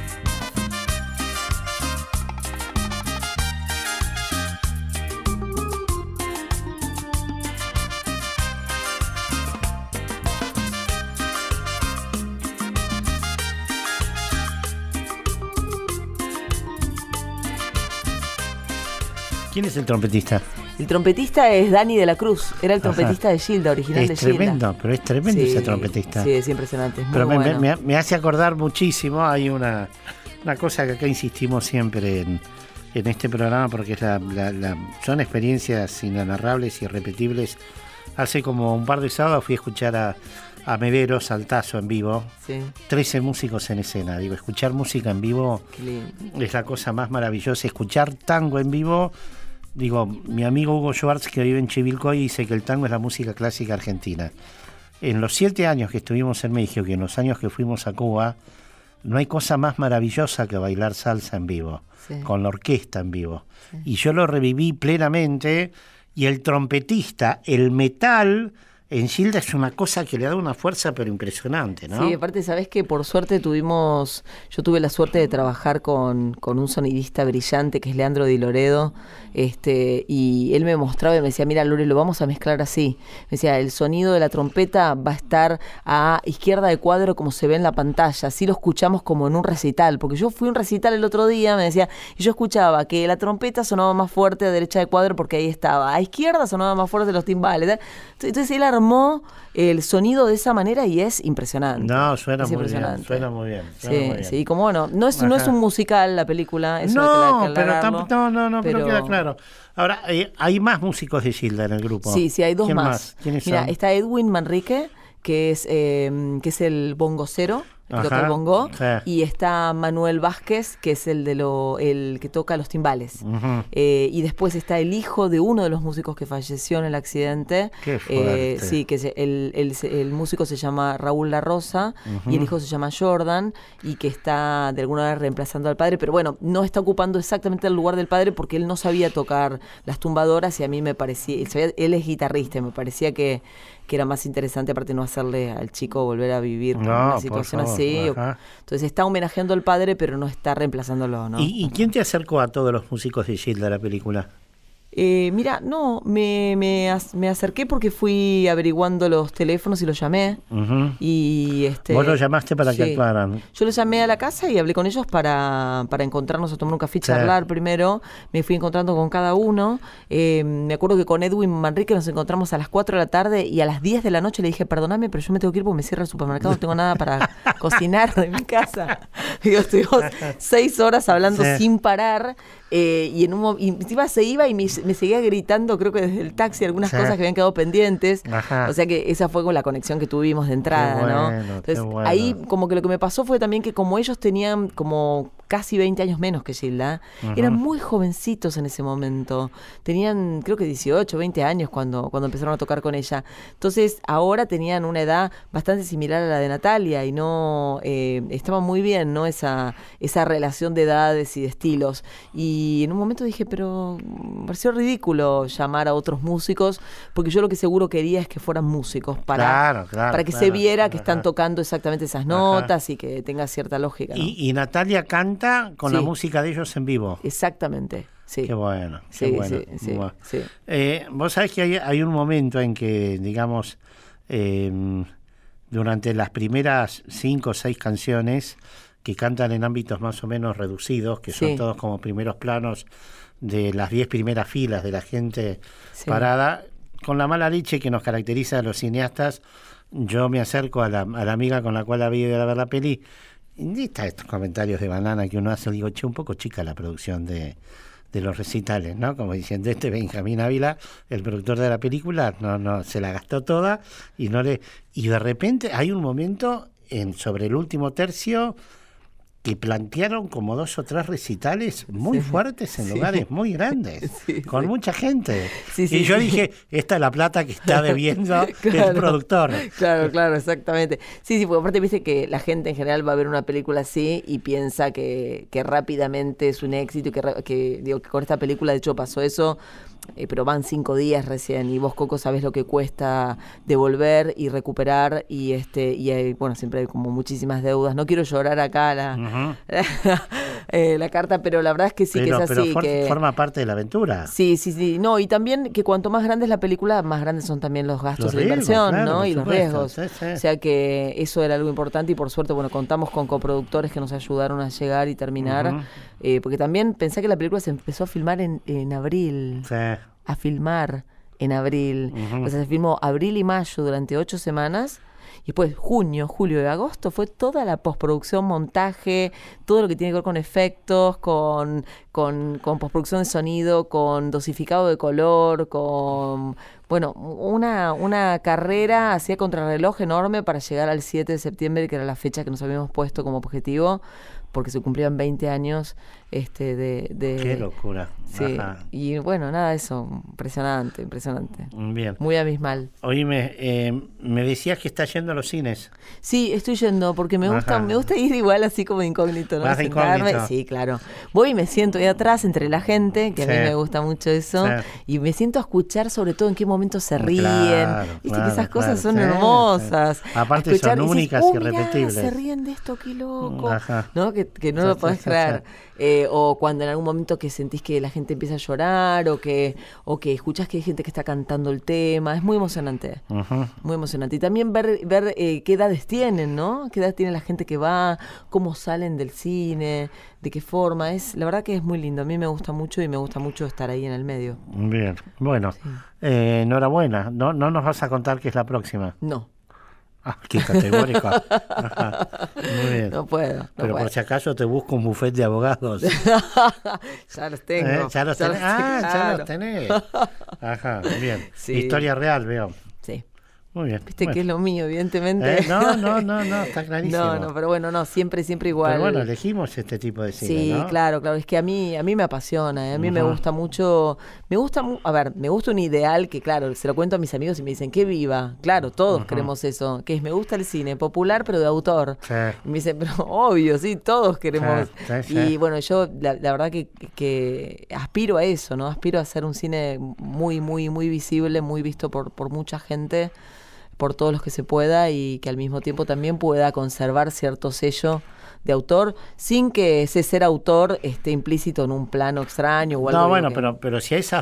¿Quién es el trompetista? El trompetista es Dani de la Cruz, era el trompetista Ajá. de Gilda, original es de Gilda. Es tremendo, pero es tremendo sí, ese trompetista. Sí, es impresionante, es muy pero me, bueno. me, me hace acordar muchísimo, hay una, una cosa que acá insistimos siempre en, en este programa, porque es la, la, la, son experiencias inenarrables y irrepetibles. Hace como un par de sábados fui a escuchar a, a Mederos, Altazo en vivo, sí. trece músicos en escena. Digo, escuchar música en vivo es la cosa más maravillosa, escuchar tango en vivo. Digo, mi amigo Hugo Schwartz, que vive en Chivilcoy, dice que el tango es la música clásica argentina. En los siete años que estuvimos en México y en los años que fuimos a Cuba, no hay cosa más maravillosa que bailar salsa en vivo, sí. con la orquesta en vivo. Sí. Y yo lo reviví plenamente, y el trompetista, el metal... En Gilda es una cosa que le da una fuerza pero impresionante, ¿no? Sí, aparte sabés que por suerte tuvimos, yo tuve la suerte de trabajar con, con un sonidista brillante que es Leandro Di Loredo, este, y él me mostraba y me decía, mira Lore, lo vamos a mezclar así. Me decía, el sonido de la trompeta va a estar a izquierda de cuadro como se ve en la pantalla, así lo escuchamos como en un recital, porque yo fui a un recital el otro día, me decía, y yo escuchaba que la trompeta sonaba más fuerte a derecha de cuadro porque ahí estaba, a izquierda sonaba más fuerte los timbales, entonces él armó el sonido de esa manera y es impresionante. No, suena es muy bien, suena muy bien. Suena sí, muy bien. sí, como bueno, no es, no es un musical la película, eso no, hay que pero tampoco, no, no, no, pero, pero queda claro. Ahora, eh, hay más músicos de Gilda en el grupo. Sí, sí, hay dos ¿Quién más. más? ¿Quiénes Mira, son? está Edwin Manrique, que es, eh, que es el bongocero, que toca el bongo, sí. y está Manuel Vázquez, que es el de lo el que toca los timbales. Uh-huh. eh, y después está el hijo de uno de los músicos que falleció en el accidente. Qué fuerte. Eh, sí, que se, el, el, el músico se llama Raúl La Rosa, uh-huh. y el hijo se llama Jordan, y que está de alguna manera reemplazando al padre, pero bueno, no está ocupando exactamente el lugar del padre porque él no sabía tocar las tumbadoras, y a mí me parecía, él, sabía, él es guitarrista, y me parecía que que era más interesante, aparte no hacerle al chico volver a vivir no, una situación favor, así. ajá. Entonces está homenajeando al padre, pero no está reemplazándolo, ¿no? ¿Y, ¿Y quién te acercó a todos los músicos de Gilda a la película? Eh, mira, no, me, me, ac- me acerqué porque fui averiguando los teléfonos y los llamé. Ujú. Y este, Vos los llamaste para que sí. actuaran. Yo los llamé a la casa y hablé con ellos para, para encontrarnos a tomar un café y Sí. charlar primero. Me fui encontrando con cada uno. Eh, me acuerdo que con Edwin Manrique nos encontramos a las cuatro de la tarde y a las diez de la noche le dije, perdóname, pero yo me tengo que ir porque me cierra el supermercado, no tengo nada para cocinar de mi casa. Digo, estuvimos seis horas hablando Sí. sin parar. Eh, y en un mo- y encima se iba y me, me seguía gritando, creo que desde el taxi, algunas Sí. cosas que habían quedado pendientes. Ajá. O sea que esa fue con la conexión que tuvimos de entrada, Qué ¿no? bueno, qué Entonces, bueno. ahí como que lo que me pasó fue también que como ellos tenían como casi veinte años menos que Gilda, Ujú. eran muy jovencitos en ese momento. Tenían creo que dieciocho, veinte años cuando, cuando empezaron a tocar con ella. Entonces, ahora tenían una edad bastante similar a la de Natalia y no eh, estaba muy bien, ¿no? Esa, esa relación de edades y de estilos. Y en un momento dije, pero me pareció ridículo llamar a otros músicos, porque yo lo que seguro quería es que fueran músicos para, Claro, claro, para que claro. se viera que Ajá. están tocando exactamente esas notas y que tenga cierta lógica, ¿no? Y, y Natalia canta con la Sí. música de ellos en vivo. Exactamente, sí. Qué bueno, qué Sí, bueno. sí, sí, Bueno. sí. Eh, vos sabés que hay, hay un momento en que, digamos, eh, durante las primeras cinco o seis canciones que cantan en ámbitos más o menos reducidos, que son Sí. todos como primeros planos de las diez primeras filas de la gente Sí. parada, con la mala leche que nos caracteriza a los cineastas, yo me acerco a la, a la amiga con la cual había ido a ver la peli, y está estos comentarios de banana que uno hace, digo, che, un poco chica la producción de, de los recitales, ¿no? Como diciendo, este Benjamín Ávila, el productor de la película, no, no, se la gastó toda y no le... Y de repente hay un momento en sobre el último tercio que plantearon como dos o tres recitales muy Sí, fuertes en sí. lugares muy grandes, Sí, con sí. mucha gente. Sí, sí, y yo sí. dije, esta es la plata que está debiendo el Claro. productor. Claro, claro, exactamente. Sí, sí, porque aparte viste que la gente en general va a ver una película así y piensa que, que rápidamente es un éxito y que, ra- que, digo, que con esta película de hecho pasó eso, eh, pero van cinco días recién y vos, Coco, sabés lo que cuesta devolver y recuperar y este y hay, bueno, siempre hay como muchísimas deudas. No quiero llorar acá la, Ujú. eh, la carta, pero la verdad es que sí, pero que es pero así. for- que... forma parte de la aventura. Sí, sí, sí. No, y también que cuanto más grande es la película, más grandes son también los gastos Los de riesgos, inversión, claro, ¿no? por Y los supuesto. riesgos. Sí, sí. O sea que eso era algo importante y por suerte, bueno, contamos con coproductores que nos ayudaron a llegar y terminar. Ujú. eh, porque también pensé que la película se empezó a filmar en, en abril. Sí. A filmar en abril. Ujú. O sea, se filmó abril y mayo durante ocho semanas. Y después junio, julio y agosto fue toda la postproducción, montaje, todo lo que tiene que ver con efectos, con, con, con postproducción de sonido, con dosificado de color, con, bueno, una, una carrera hacia contrarreloj enorme para llegar al siete de septiembre, que era la fecha que nos habíamos puesto como objetivo, porque se cumplían veinte años este, de, de... Qué locura. Sí, Ajá. y bueno, nada, eso, impresionante, impresionante. Bien. Muy abismal. Oíme, eh, me decías que estás yendo a los cines. Sí, estoy yendo porque me gusta, Ajá. me gusta ir igual así como de incógnito, ¿no? Vas de Sentarme. incógnito. Sí, claro. Voy y me siento ahí atrás entre la gente, que a Sí. mí me gusta mucho eso, Sí. y me siento a escuchar sobre todo en qué momentos se ríen. Claro, Viste claro, que esas cosas claro. son Sí, hermosas. sí. Aparte A escuchar, son y dices, únicas "Oh, y mirá, repetibles". se ríen de esto, qué loco. Ajá. ¿No? Que, que no Sí, lo sí, podés sí, creer. sí. Eh, o cuando en algún momento que sentís que la gente empieza a llorar, o que, o que escuchás que hay gente que está cantando el tema. Es muy emocionante. Ujú. Muy emocionante. Y también ver, ver eh, qué edades tienen, ¿no? Qué edad tiene la gente que va, cómo salen del cine, de qué forma. Es, la verdad que es muy lindo. A mí me gusta mucho y me gusta mucho estar ahí en el medio. Bien. Bueno, eh, enhorabuena. No, no nos vas a contar qué es la próxima. No, Ah, qué categórico. Ajá. Muy bien. no puedo. No Pero puedo. por si acaso te busco un buffet de abogados. Ya los tengo. Eh, ya los tenés. Ah, ya claro. los tenés. Ajá, bien. Sí. Historia real, veo. Sí. Muy bien. Viste Bueno. que es lo mío, evidentemente. Eh, no, no, no, no, está clarísimo. No, no, pero bueno, no, siempre, siempre igual. Pero bueno, elegimos este tipo de cine, Sí, ¿no? claro, claro. Es que a mí, a mí me apasiona, ¿eh? A mí me Ujú. gusta mucho, me gusta, mu- a ver, me gusta un ideal que, claro, se lo cuento a mis amigos y me dicen, ¿qué viva? Claro, todos Ujú. queremos eso, que es, me gusta el cine popular, pero de autor. Sí. Y me dicen, pero obvio, sí, todos queremos. Sí, sí, sí. Y bueno, yo la, la verdad que, que aspiro a eso, ¿no? Aspiro a hacer un cine muy, muy, muy visible, muy visto por, por mucha gente, por todos los que se pueda, y que al mismo tiempo también pueda conservar cierto sello de autor sin que ese ser autor esté implícito en un plano extraño o algo. No, de bueno, que- pero, pero si a esa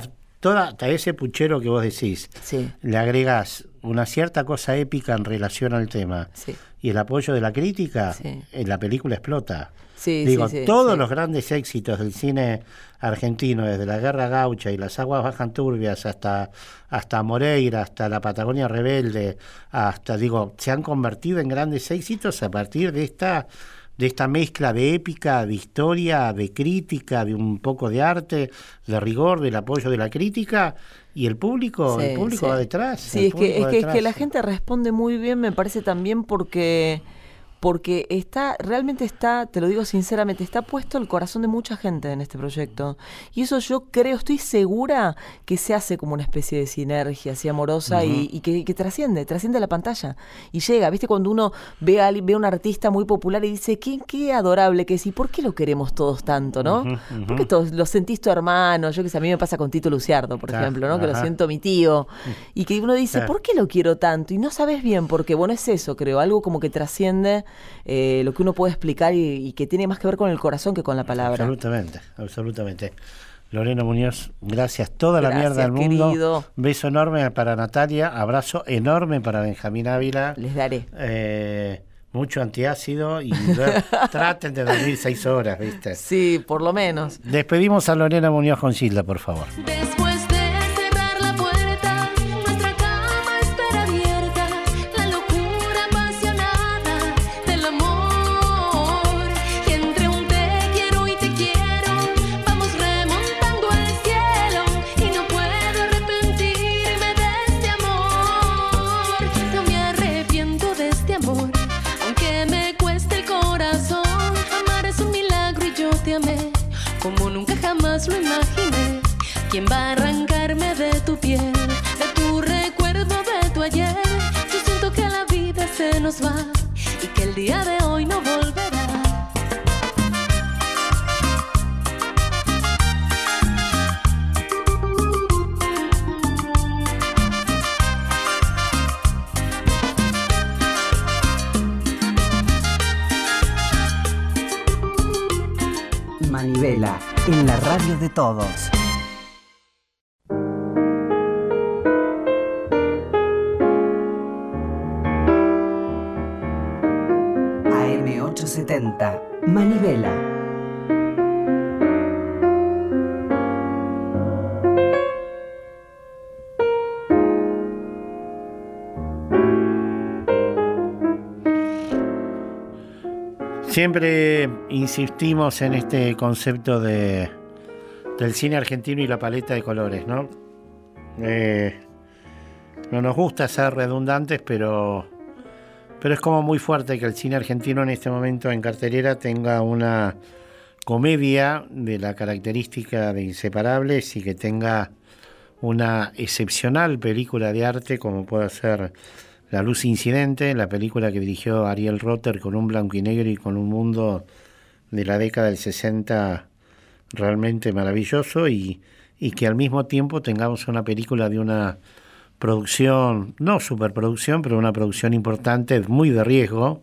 toda, a ese puchero que vos decís, Sí. le agregás una cierta cosa épica en relación al tema Sí. y el apoyo de la crítica, Sí. eh, la película explota. Sí, Digo, sí, sí, todos sí. los grandes éxitos del cine argentino, desde la Guerra Gaucha y las aguas bajan turbias hasta, hasta Moreira, hasta la Patagonia Rebelde, hasta, digo, se han convertido en grandes éxitos a partir de esta, de esta mezcla de épica, de historia, de crítica, de un poco de arte, de rigor, del apoyo de la crítica, y el público, Sí, el público sí. va detrás. Sí, el es que, público es, va que, es que detrás. la gente responde muy bien, me parece también porque... porque está, realmente está, te lo digo sinceramente, está puesto el corazón de mucha gente en este proyecto. Y eso yo creo, estoy segura que se hace como una especie de sinergia así amorosa uh-huh. y, y que, que trasciende, trasciende la pantalla. Y llega, ¿viste? Cuando uno ve a, ve a un artista muy popular y dice, qué, qué adorable que es, ¿y por qué lo queremos todos tanto, no? Uh-huh, uh-huh. Porque todos lo sentís tu hermano, yo que sé, a mí me pasa con Tito Luciardo, por ah, ejemplo, ¿no? Uh-huh. Que lo siento mi tío. Y que uno dice, ¿por qué lo quiero tanto? Y no sabes bien por qué. Bueno, es eso, creo, algo como que trasciende Eh, lo que uno puede explicar y, y que tiene más que ver con el corazón que con la palabra. Absolutamente, absolutamente. Lorena Muñoz, gracias. Toda gracias, la mierda del mundo. Querido. Beso enorme para Natalia, abrazo enorme para Benjamín Ávila. Les daré. Eh, mucho antiácido y traten de dormir seis horas, ¿viste? Sí, por lo menos. Despedimos a Lorena Muñoz con Gilda, por favor. Después de cerrar la puerta, nuestra cama estará abierta, la locura apasionada del amor. Y entre un te quiero y te quiero, vamos remontando el cielo. Y no puedo arrepentirme de este amor. No me arrepiento de este amor, aunque me cueste el corazón. Amar es un milagro y yo te amé como nunca jamás lo imaginé. ¿Quién va a arrancarme de tu piel, de tu recuerdo, de tu ayer? Yo siento que la vida se nos va y que el día de hoy no volverá. Manivela, en la radio de todos. A M ochocientos setenta, Manivela. Siempre insistimos en este concepto de del cine argentino y la paleta de colores, ¿no? Eh, no nos gusta ser redundantes, pero, pero es como muy fuerte que el cine argentino en este momento en cartelera tenga una comedia de la característica de Inseparables y que tenga una excepcional película de arte como puede ser La Luz Incidente, la película que dirigió Ariel Rotter con un blanco y negro y con un mundo de la década del sesenta realmente maravilloso y, y que al mismo tiempo tengamos una película de una producción, no superproducción, pero una producción importante, muy de riesgo.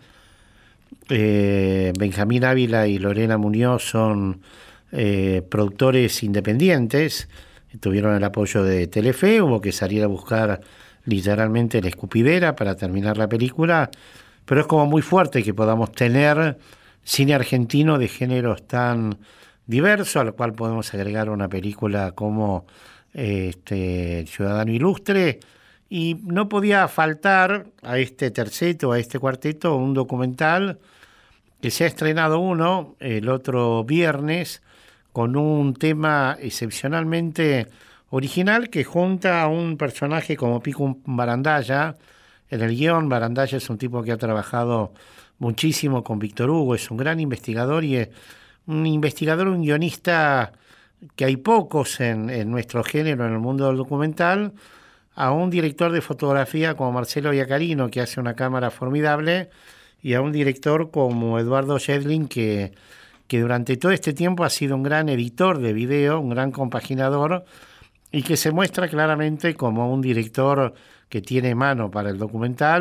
Eh, Benjamín Ávila y Lorena Muñoz son eh, productores independientes, tuvieron el apoyo de Telefe, hubo que salir a buscar literalmente la escupidera para terminar la película, pero es como muy fuerte que podamos tener cine argentino de géneros tan diversos, al cual podemos agregar una película como eh, este, Ciudadano Ilustre, y no podía faltar a este terceto, a este cuarteto, un documental que se ha estrenado uno el otro viernes con un tema excepcionalmente original que junta a un personaje como Pico Barandalla. En el guión, Barandalla es un tipo que ha trabajado muchísimo con Víctor Hugo, es un gran investigador y es un investigador, un guionista que hay pocos en, en nuestro género, en el mundo del documental, a un director de fotografía como Marcelo Iacarino, que hace una cámara formidable, y a un director como Eduardo Yedlin, que, que durante todo este tiempo ha sido un gran editor de video, un gran compaginador, y que se muestra claramente como un director que tiene mano para el documental,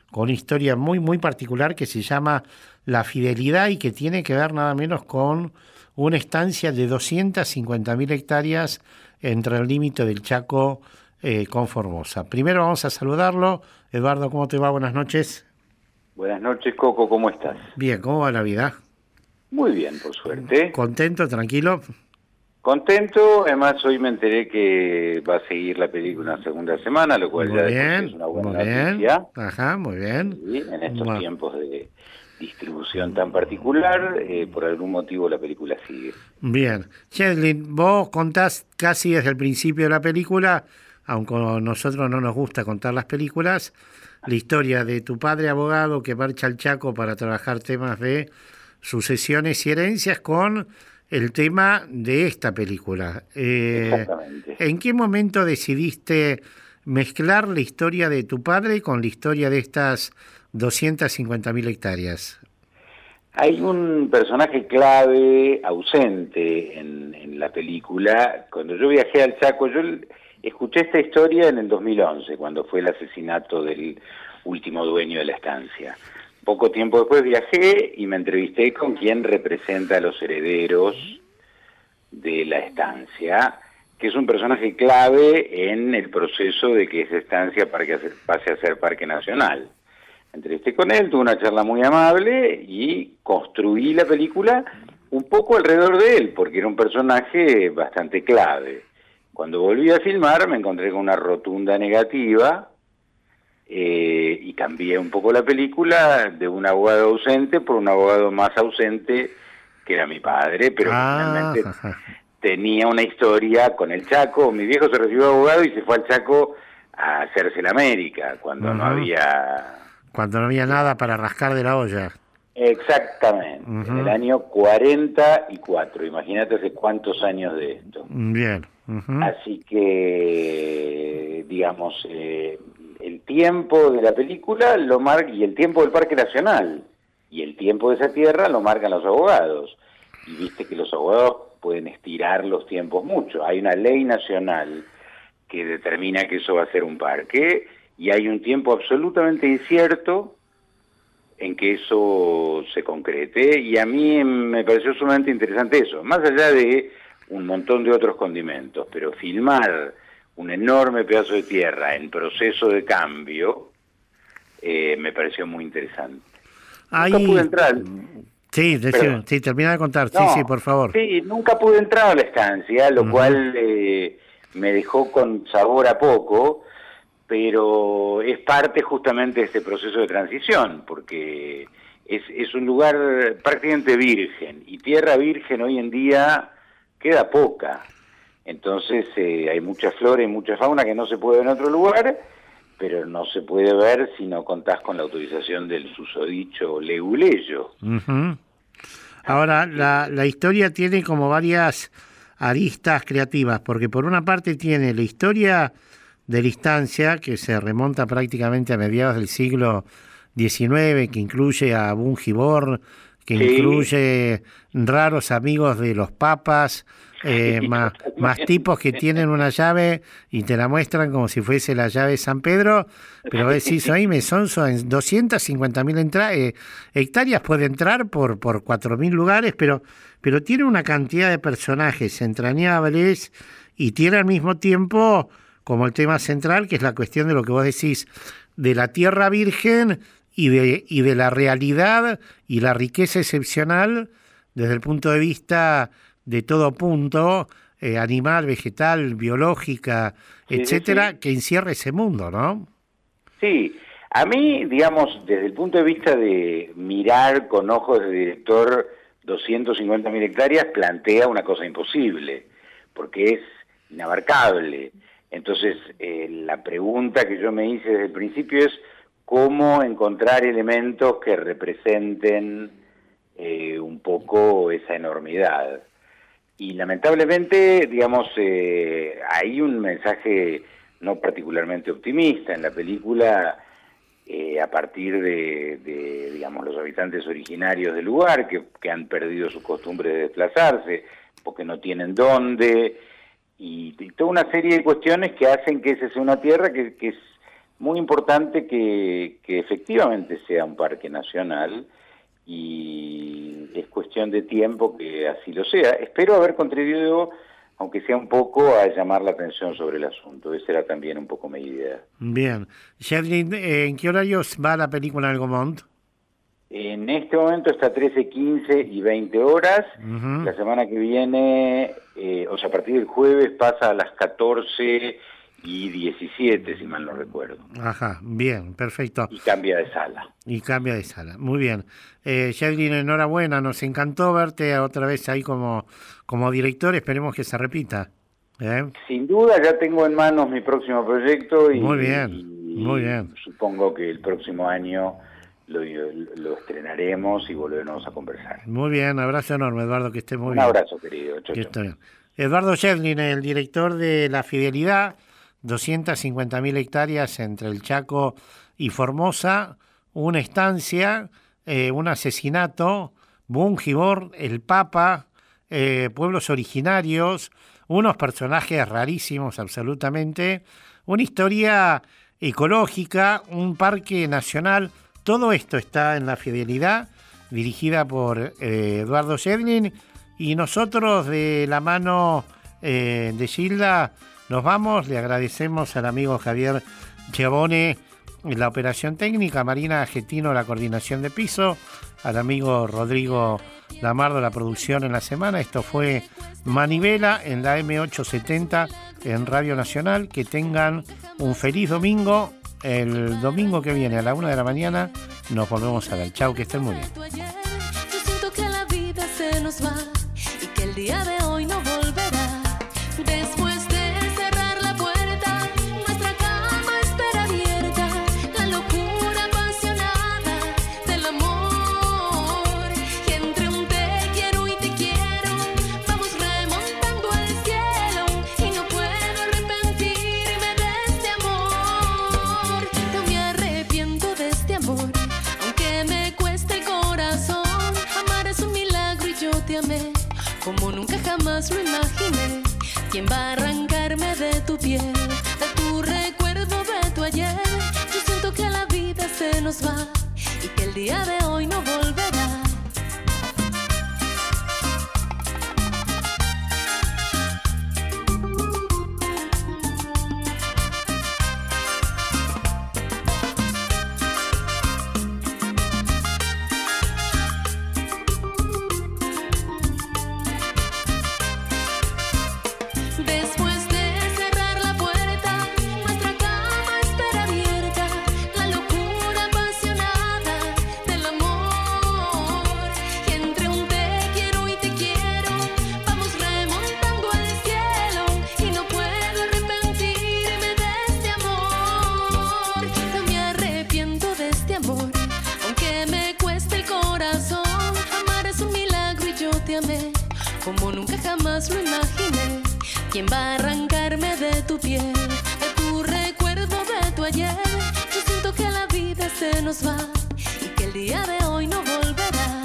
con una historia muy, muy particular que se llama La Fidelidad y que tiene que ver nada menos con una estancia de doscientas cincuenta mil hectáreas entre el límite del Chaco eh, con Formosa. Primero vamos a saludarlo. Eduardo, ¿cómo te va? Buenas noches. Buenas noches, Coco, ¿cómo estás? Bien, ¿cómo va la vida? Muy bien, por suerte. ¿Contento, tranquilo? Contento, además hoy me enteré que va a seguir la película una segunda semana, lo cual Muy ya bien, es una buena muy bien. noticia. Ajá, muy bien. Sí, en estos Bueno. tiempos de distribución tan particular, eh, por algún motivo la película sigue. Bien. Chedlin, vos contás casi desde el principio de la película, aunque a nosotros no nos gusta contar las películas, la historia de tu padre abogado que marcha al Chaco para trabajar temas de sucesiones y herencias con el tema de esta película. Eh, Exactamente. ¿En qué momento decidiste mezclar la historia de tu padre con la historia de estas doscientas cincuenta mil hectáreas? Hay un personaje clave ausente en, en la película. Cuando yo viajé al Chaco, yo escuché esta historia en el dos mil once, cuando fue el asesinato del último dueño de la estancia. Poco tiempo después viajé y me entrevisté con quien representa a los herederos de la estancia, que es un personaje clave en el proceso de que esa estancia pase a ser parque nacional. Me entrevisté con él, tuve una charla muy amable y construí la película un poco alrededor de él, porque era un personaje bastante clave. Cuando volví a filmar me encontré con una rotunda negativa, Eh, y cambié un poco la película de un abogado ausente por un abogado más ausente que era mi padre, pero Ah, finalmente ajá. tenía una historia con el Chaco. Mi viejo se recibió de abogado y se fue al Chaco a hacerse la América, cuando no Ajá. había... Cuando no había nada para rascar de la olla. Exactamente, Ujú. en el año cuarenta y cuatro, imagínate hace cuántos años de esto. Bien. Ujú. Así que, digamos, eh, el tiempo de la película lo marca, y el tiempo del Parque Nacional, y el tiempo de esa tierra lo marcan los abogados. Y viste que los abogados pueden estirar los tiempos mucho. Hay una ley nacional que determina que eso va a ser un parque, y hay un tiempo absolutamente incierto en que eso se concrete, y a mí me pareció sumamente interesante eso, más allá de un montón de otros condimentos, pero filmar un enorme pedazo de tierra en proceso de cambio, eh, me pareció muy interesante. Ahí... Nunca pude entrar. Sí, decime, Perdón. sí, termina de contar. No, sí, sí, por favor. Sí, nunca pude entrar a la estancia, lo Ujú. cual eh, me dejó con sabor a poco, pero es parte justamente de este proceso de transición, porque es, es un lugar prácticamente virgen, y tierra virgen hoy en día queda poca. Entonces eh, hay mucha flora y mucha fauna que no se puede ver en otro lugar, pero no se puede ver si no contás con la autorización del susodicho leguleyo. Ujú. Ahora, la, la historia tiene como varias aristas creativas, porque por una parte tiene la historia de la estancia, que se remonta prácticamente a mediados del siglo diecinueve, que incluye a Bungibor, que Sí. incluye raros amigos de los papas, eh, Sí, más, totalmente. más tipos que tienen una llave y te la muestran como si fuese la llave de San Pedro, pero vos decís, oíme, son, son doscientas cincuenta mil eh, hectáreas, puede entrar por, por cuatro mil lugares, pero, pero tiene una cantidad de personajes entrañables y tiene al mismo tiempo como el tema central, que es la cuestión de lo que vos decís, de la tierra virgen y de, y de la realidad y la riqueza excepcional desde el punto de vista de todo punto, eh, animal, vegetal, biológica, Sí, etcétera, sí, sí. que encierra ese mundo, ¿no? Sí, a mí, digamos, desde el punto de vista de mirar con ojos de director doscientas cincuenta mil hectáreas, plantea una cosa imposible, porque es inabarcable. Entonces, eh, la pregunta que yo me hice desde el principio es cómo encontrar elementos que representen eh, un poco esa enormidad. Y lamentablemente, digamos, eh, hay un mensaje no particularmente optimista en la película, eh, a partir de, de, digamos, los habitantes originarios del lugar, que, que han perdido su costumbre de desplazarse, porque no tienen dónde, y, y toda una serie de cuestiones que hacen que esa sea una tierra que, que es muy importante que, que efectivamente sea un parque nacional y es cuestión de tiempo que así lo sea. Espero haber contribuido, aunque sea un poco, a llamar la atención sobre el asunto. Esa era también un poco mi idea. Bien. Shedlin, ¿en qué horarios va la película Algomont? En este momento está trece, quince y veinte horas. Uh-huh. La semana que viene, eh, o sea, a partir del jueves pasa a las catorce y diecisiete, si mal no recuerdo. Ajá, bien, perfecto. Y cambia de sala. Y cambia de sala, muy bien. Eh, Shedlin, enhorabuena, nos encantó verte otra vez ahí como, como director, esperemos que se repita. ¿Eh? Sin duda, ya tengo en manos mi próximo proyecto y, muy bien, y muy bien. Supongo que el próximo año lo, lo estrenaremos y volveremos a conversar. Muy bien, abrazo enorme, Eduardo, que esté muy Un bien. Un abrazo, querido. Chau, chau. Bien. Eduardo Shedlin, el director de La Fidelidad, doscientas cincuenta mil hectáreas entre el Chaco y Formosa, una estancia, eh, un asesinato, Bungibor, el Papa, eh, pueblos originarios, unos personajes rarísimos absolutamente, una historia ecológica, un parque nacional. Todo esto está en La Fidelidad, dirigida por eh, Eduardo Shedlin, y nosotros de la mano eh, de Gilda nos vamos. Le agradecemos al amigo Javier Chiavone la operación técnica, Marina Getino la coordinación de piso, al amigo Rodrigo Lamardo la producción en la semana. Esto fue Manivela en la eme ochocientos setenta en Radio Nacional. Que tengan un feliz domingo. El domingo que viene a la una de la mañana nos volvemos a ver. Chau, que estén muy bien. Yo siento que la vida se nos va y que el día de hoy no volverá. Después de cerrar la puerta, nuestra cama espera abierta. La locura apasionada del amor. Y entre un te quiero y te quiero, vamos remontando al cielo. Y no puedo arrepentirme de este amor. No me arrepiento de este amor, aunque me cueste el corazón. Amar es un milagro y yo te amé como nunca jamás lo imaginé. ¿Quién va a arrancarme de tu piel, de tu recuerdo, de tu ayer? Yo siento que la vida se nos va y que el día de hoy no volverá. Después de cerrar la puerta, nuestra cama espera abierta. La locura apasionada del amor. Y entre un te quiero y te quiero, vamos remontando al cielo. Y no puedo arrepentirme de este amor. No me arrepiento de este amor, aunque me cueste el corazón. Amar es un milagro y yo te amé como nunca jamás lo imaginé. ¿Quién va a arrancarme de tu piel, de tu recuerdo, de tu ayer? Yo siento que la vida se nos va y que el día de hoy no volverá.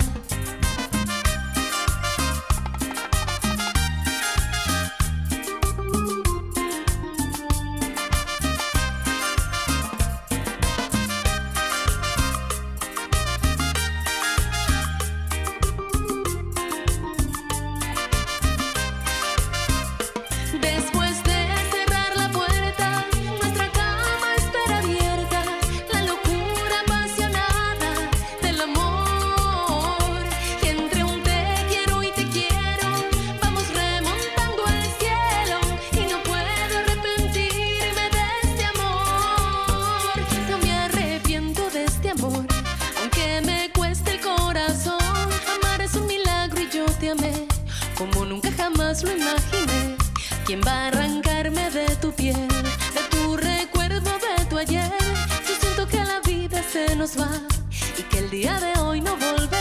Después de cerrar la puerta, nuestra cama espera abierta. La locura apasionada del amor. Y entre un te quiero y te quiero, vamos remontando al cielo. Y no puedo arrepentirme de este amor. No me arrepiento de este amor, aunque me cueste el corazón. Amar es un milagro y yo te amé como nunca jamás lo imaginé. ¿Quién va a arrancarme de tu piel, de tu recuerdo, de tu ayer? Yo siento que la vida se nos va y que el día de hoy no volverá.